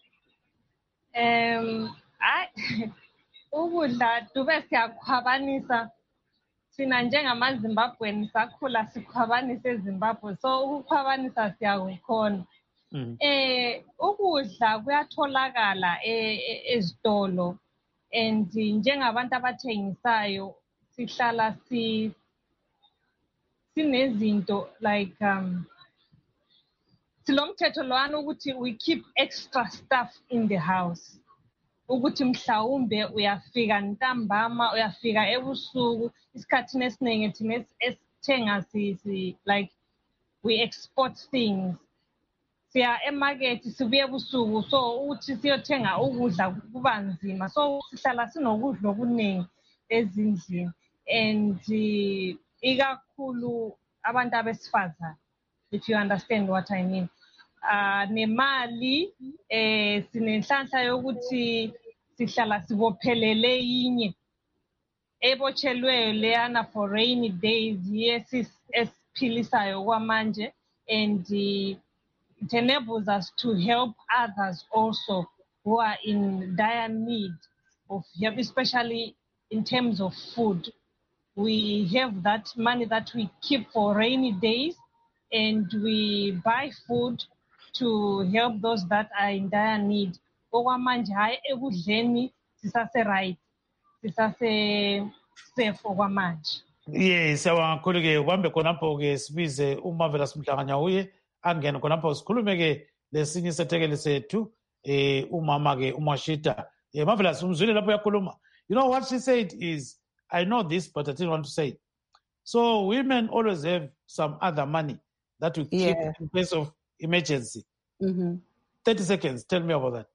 Ukudla tube siyakhwabanisa thina njengamaZimbabwean sakhula sikhwabanisa eZimbabwe, so ukukhwabanisa siyakukhona. Ukudla kuyatholakala ezitolo, and njengabantu abathengisayo sihlala sinezinto like silomthetho lwana ukuthi we keep extra stuff in the house. Ukuthi mhlawumbe uyafika ntambama, uyafika ebusuku, isikhathini esiningi thina esithenga like we export things. Siya emarket sibuye ebusuku, so uthi siyothenga ukudla kuba nzima, so sihlala sinokudla okuningi ezindlini, and ikakhulu abantu abesifazane, if you understand what I mean. Nemali sinenhlanhla yokuthi sihlala sibophelele inye ebotshelwe leyana for rainy days esiphilisayo kwamanje, and it enables us to help others also who are in dire need of help, especially in terms of food. We have that money that we keep for rainy days, and we buy food to help those that are in dire need. Okwamanje hayi ekudleni sisase right, sisase safe okwamanje. Yes, kakhulu ke ubambe khonapho ke sibize uMarvelous Mhlanganyauye angene khonapho sikhulume ke lesinye isethekeli sethu umama ke uMashita. Marvelous, umzwile lapho yakhuluma. You know what she said is, I know this but I didn't want to say it. So women always have some other money that we keep in case of emergency. 30 seconds, tell me about that.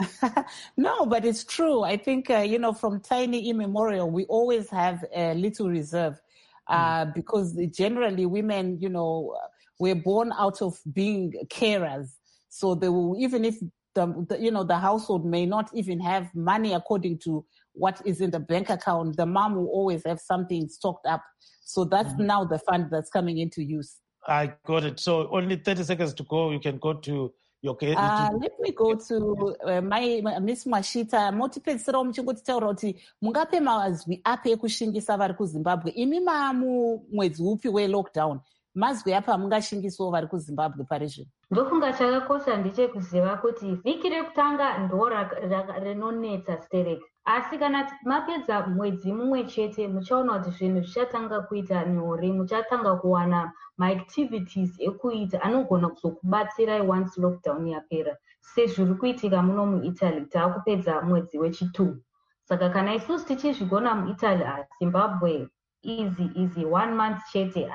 No, but it's true. I think, from tiny immemorial, we always have a little reserve because generally women, we're born out of being carers. So they will, even if the household may not even have money according to what is in the bank account, the mom will always have something stocked up. So that's now the fund that's coming into use. I got it. So only 30 seconds to go. You can go to your case. Let me go to my Miss Mashita. Motipedzisira muchingotitaura kuti mungape mazwi api ekushingisa vari kuZimbabwe. Imi mwedzi upi welockdown? Mazwi apa mungashingisawo vari kuZimbabwe parizvino? Ndofunga chakakosha ndechekuziva kuti vhiki rekutanga ndo rinonetsa stereki. Asi kana mapedza mwedzi mumwe chete muchaona kuti zvinhu zvichatanga kuita nyore, muchatanga kuwana maactivities ekuita anogona kuzokubatsirai once lockdown yapera. Sezviri kuitika muno muItaly taakupedza mwedzi wechi2. Saka kana isusu tichizvigona muItaly, Zimbabwe easy 1 month chete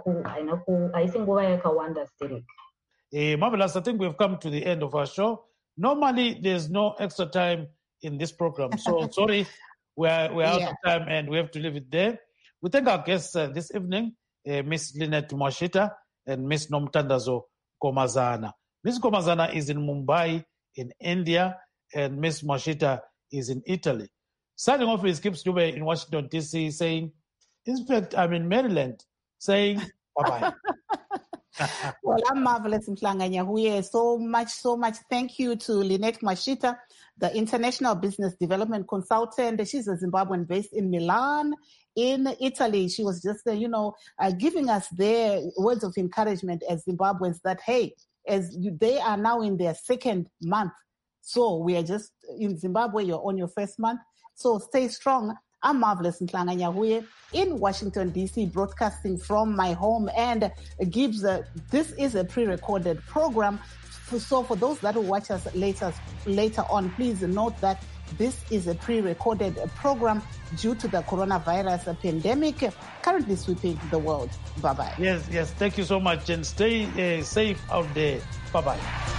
haisi nguva yakawanda stereki. Marvelous, I think we've come to the end of our show. Normally, there's no extra time in this program. So sorry, we're out of time and we have to leave it there. We thank our guests this evening, Miss Lynette Mashita and Miss Nomthandazo Nkomazana. Miss Nkomazana is in Mumbai in India and Miss Mashita is in Italy. Signing off is Kip Stube in Washington, D.C. saying, in fact, I'm in Maryland, saying bye-bye. Well, I'm Marvelous Mhlanganyauye. So much. Thank you to Lynette Mashita, the International Business Development Consultant. She's a Zimbabwean based in Milan, in Italy. She was just, giving us their words of encouragement as Zimbabweans that, hey, they are now in their second month. So we are just in Zimbabwe, you're on your first month. So stay strong. I'm Marvelous Mhlanganyauye in Washington, D.C., broadcasting from my home, and this is a pre-recorded program. So for those that will watch us later on, please note that this is a pre-recorded program due to the coronavirus pandemic currently sweeping the world. Bye-bye. Yes. Thank you so much, and stay safe out there. Bye-bye.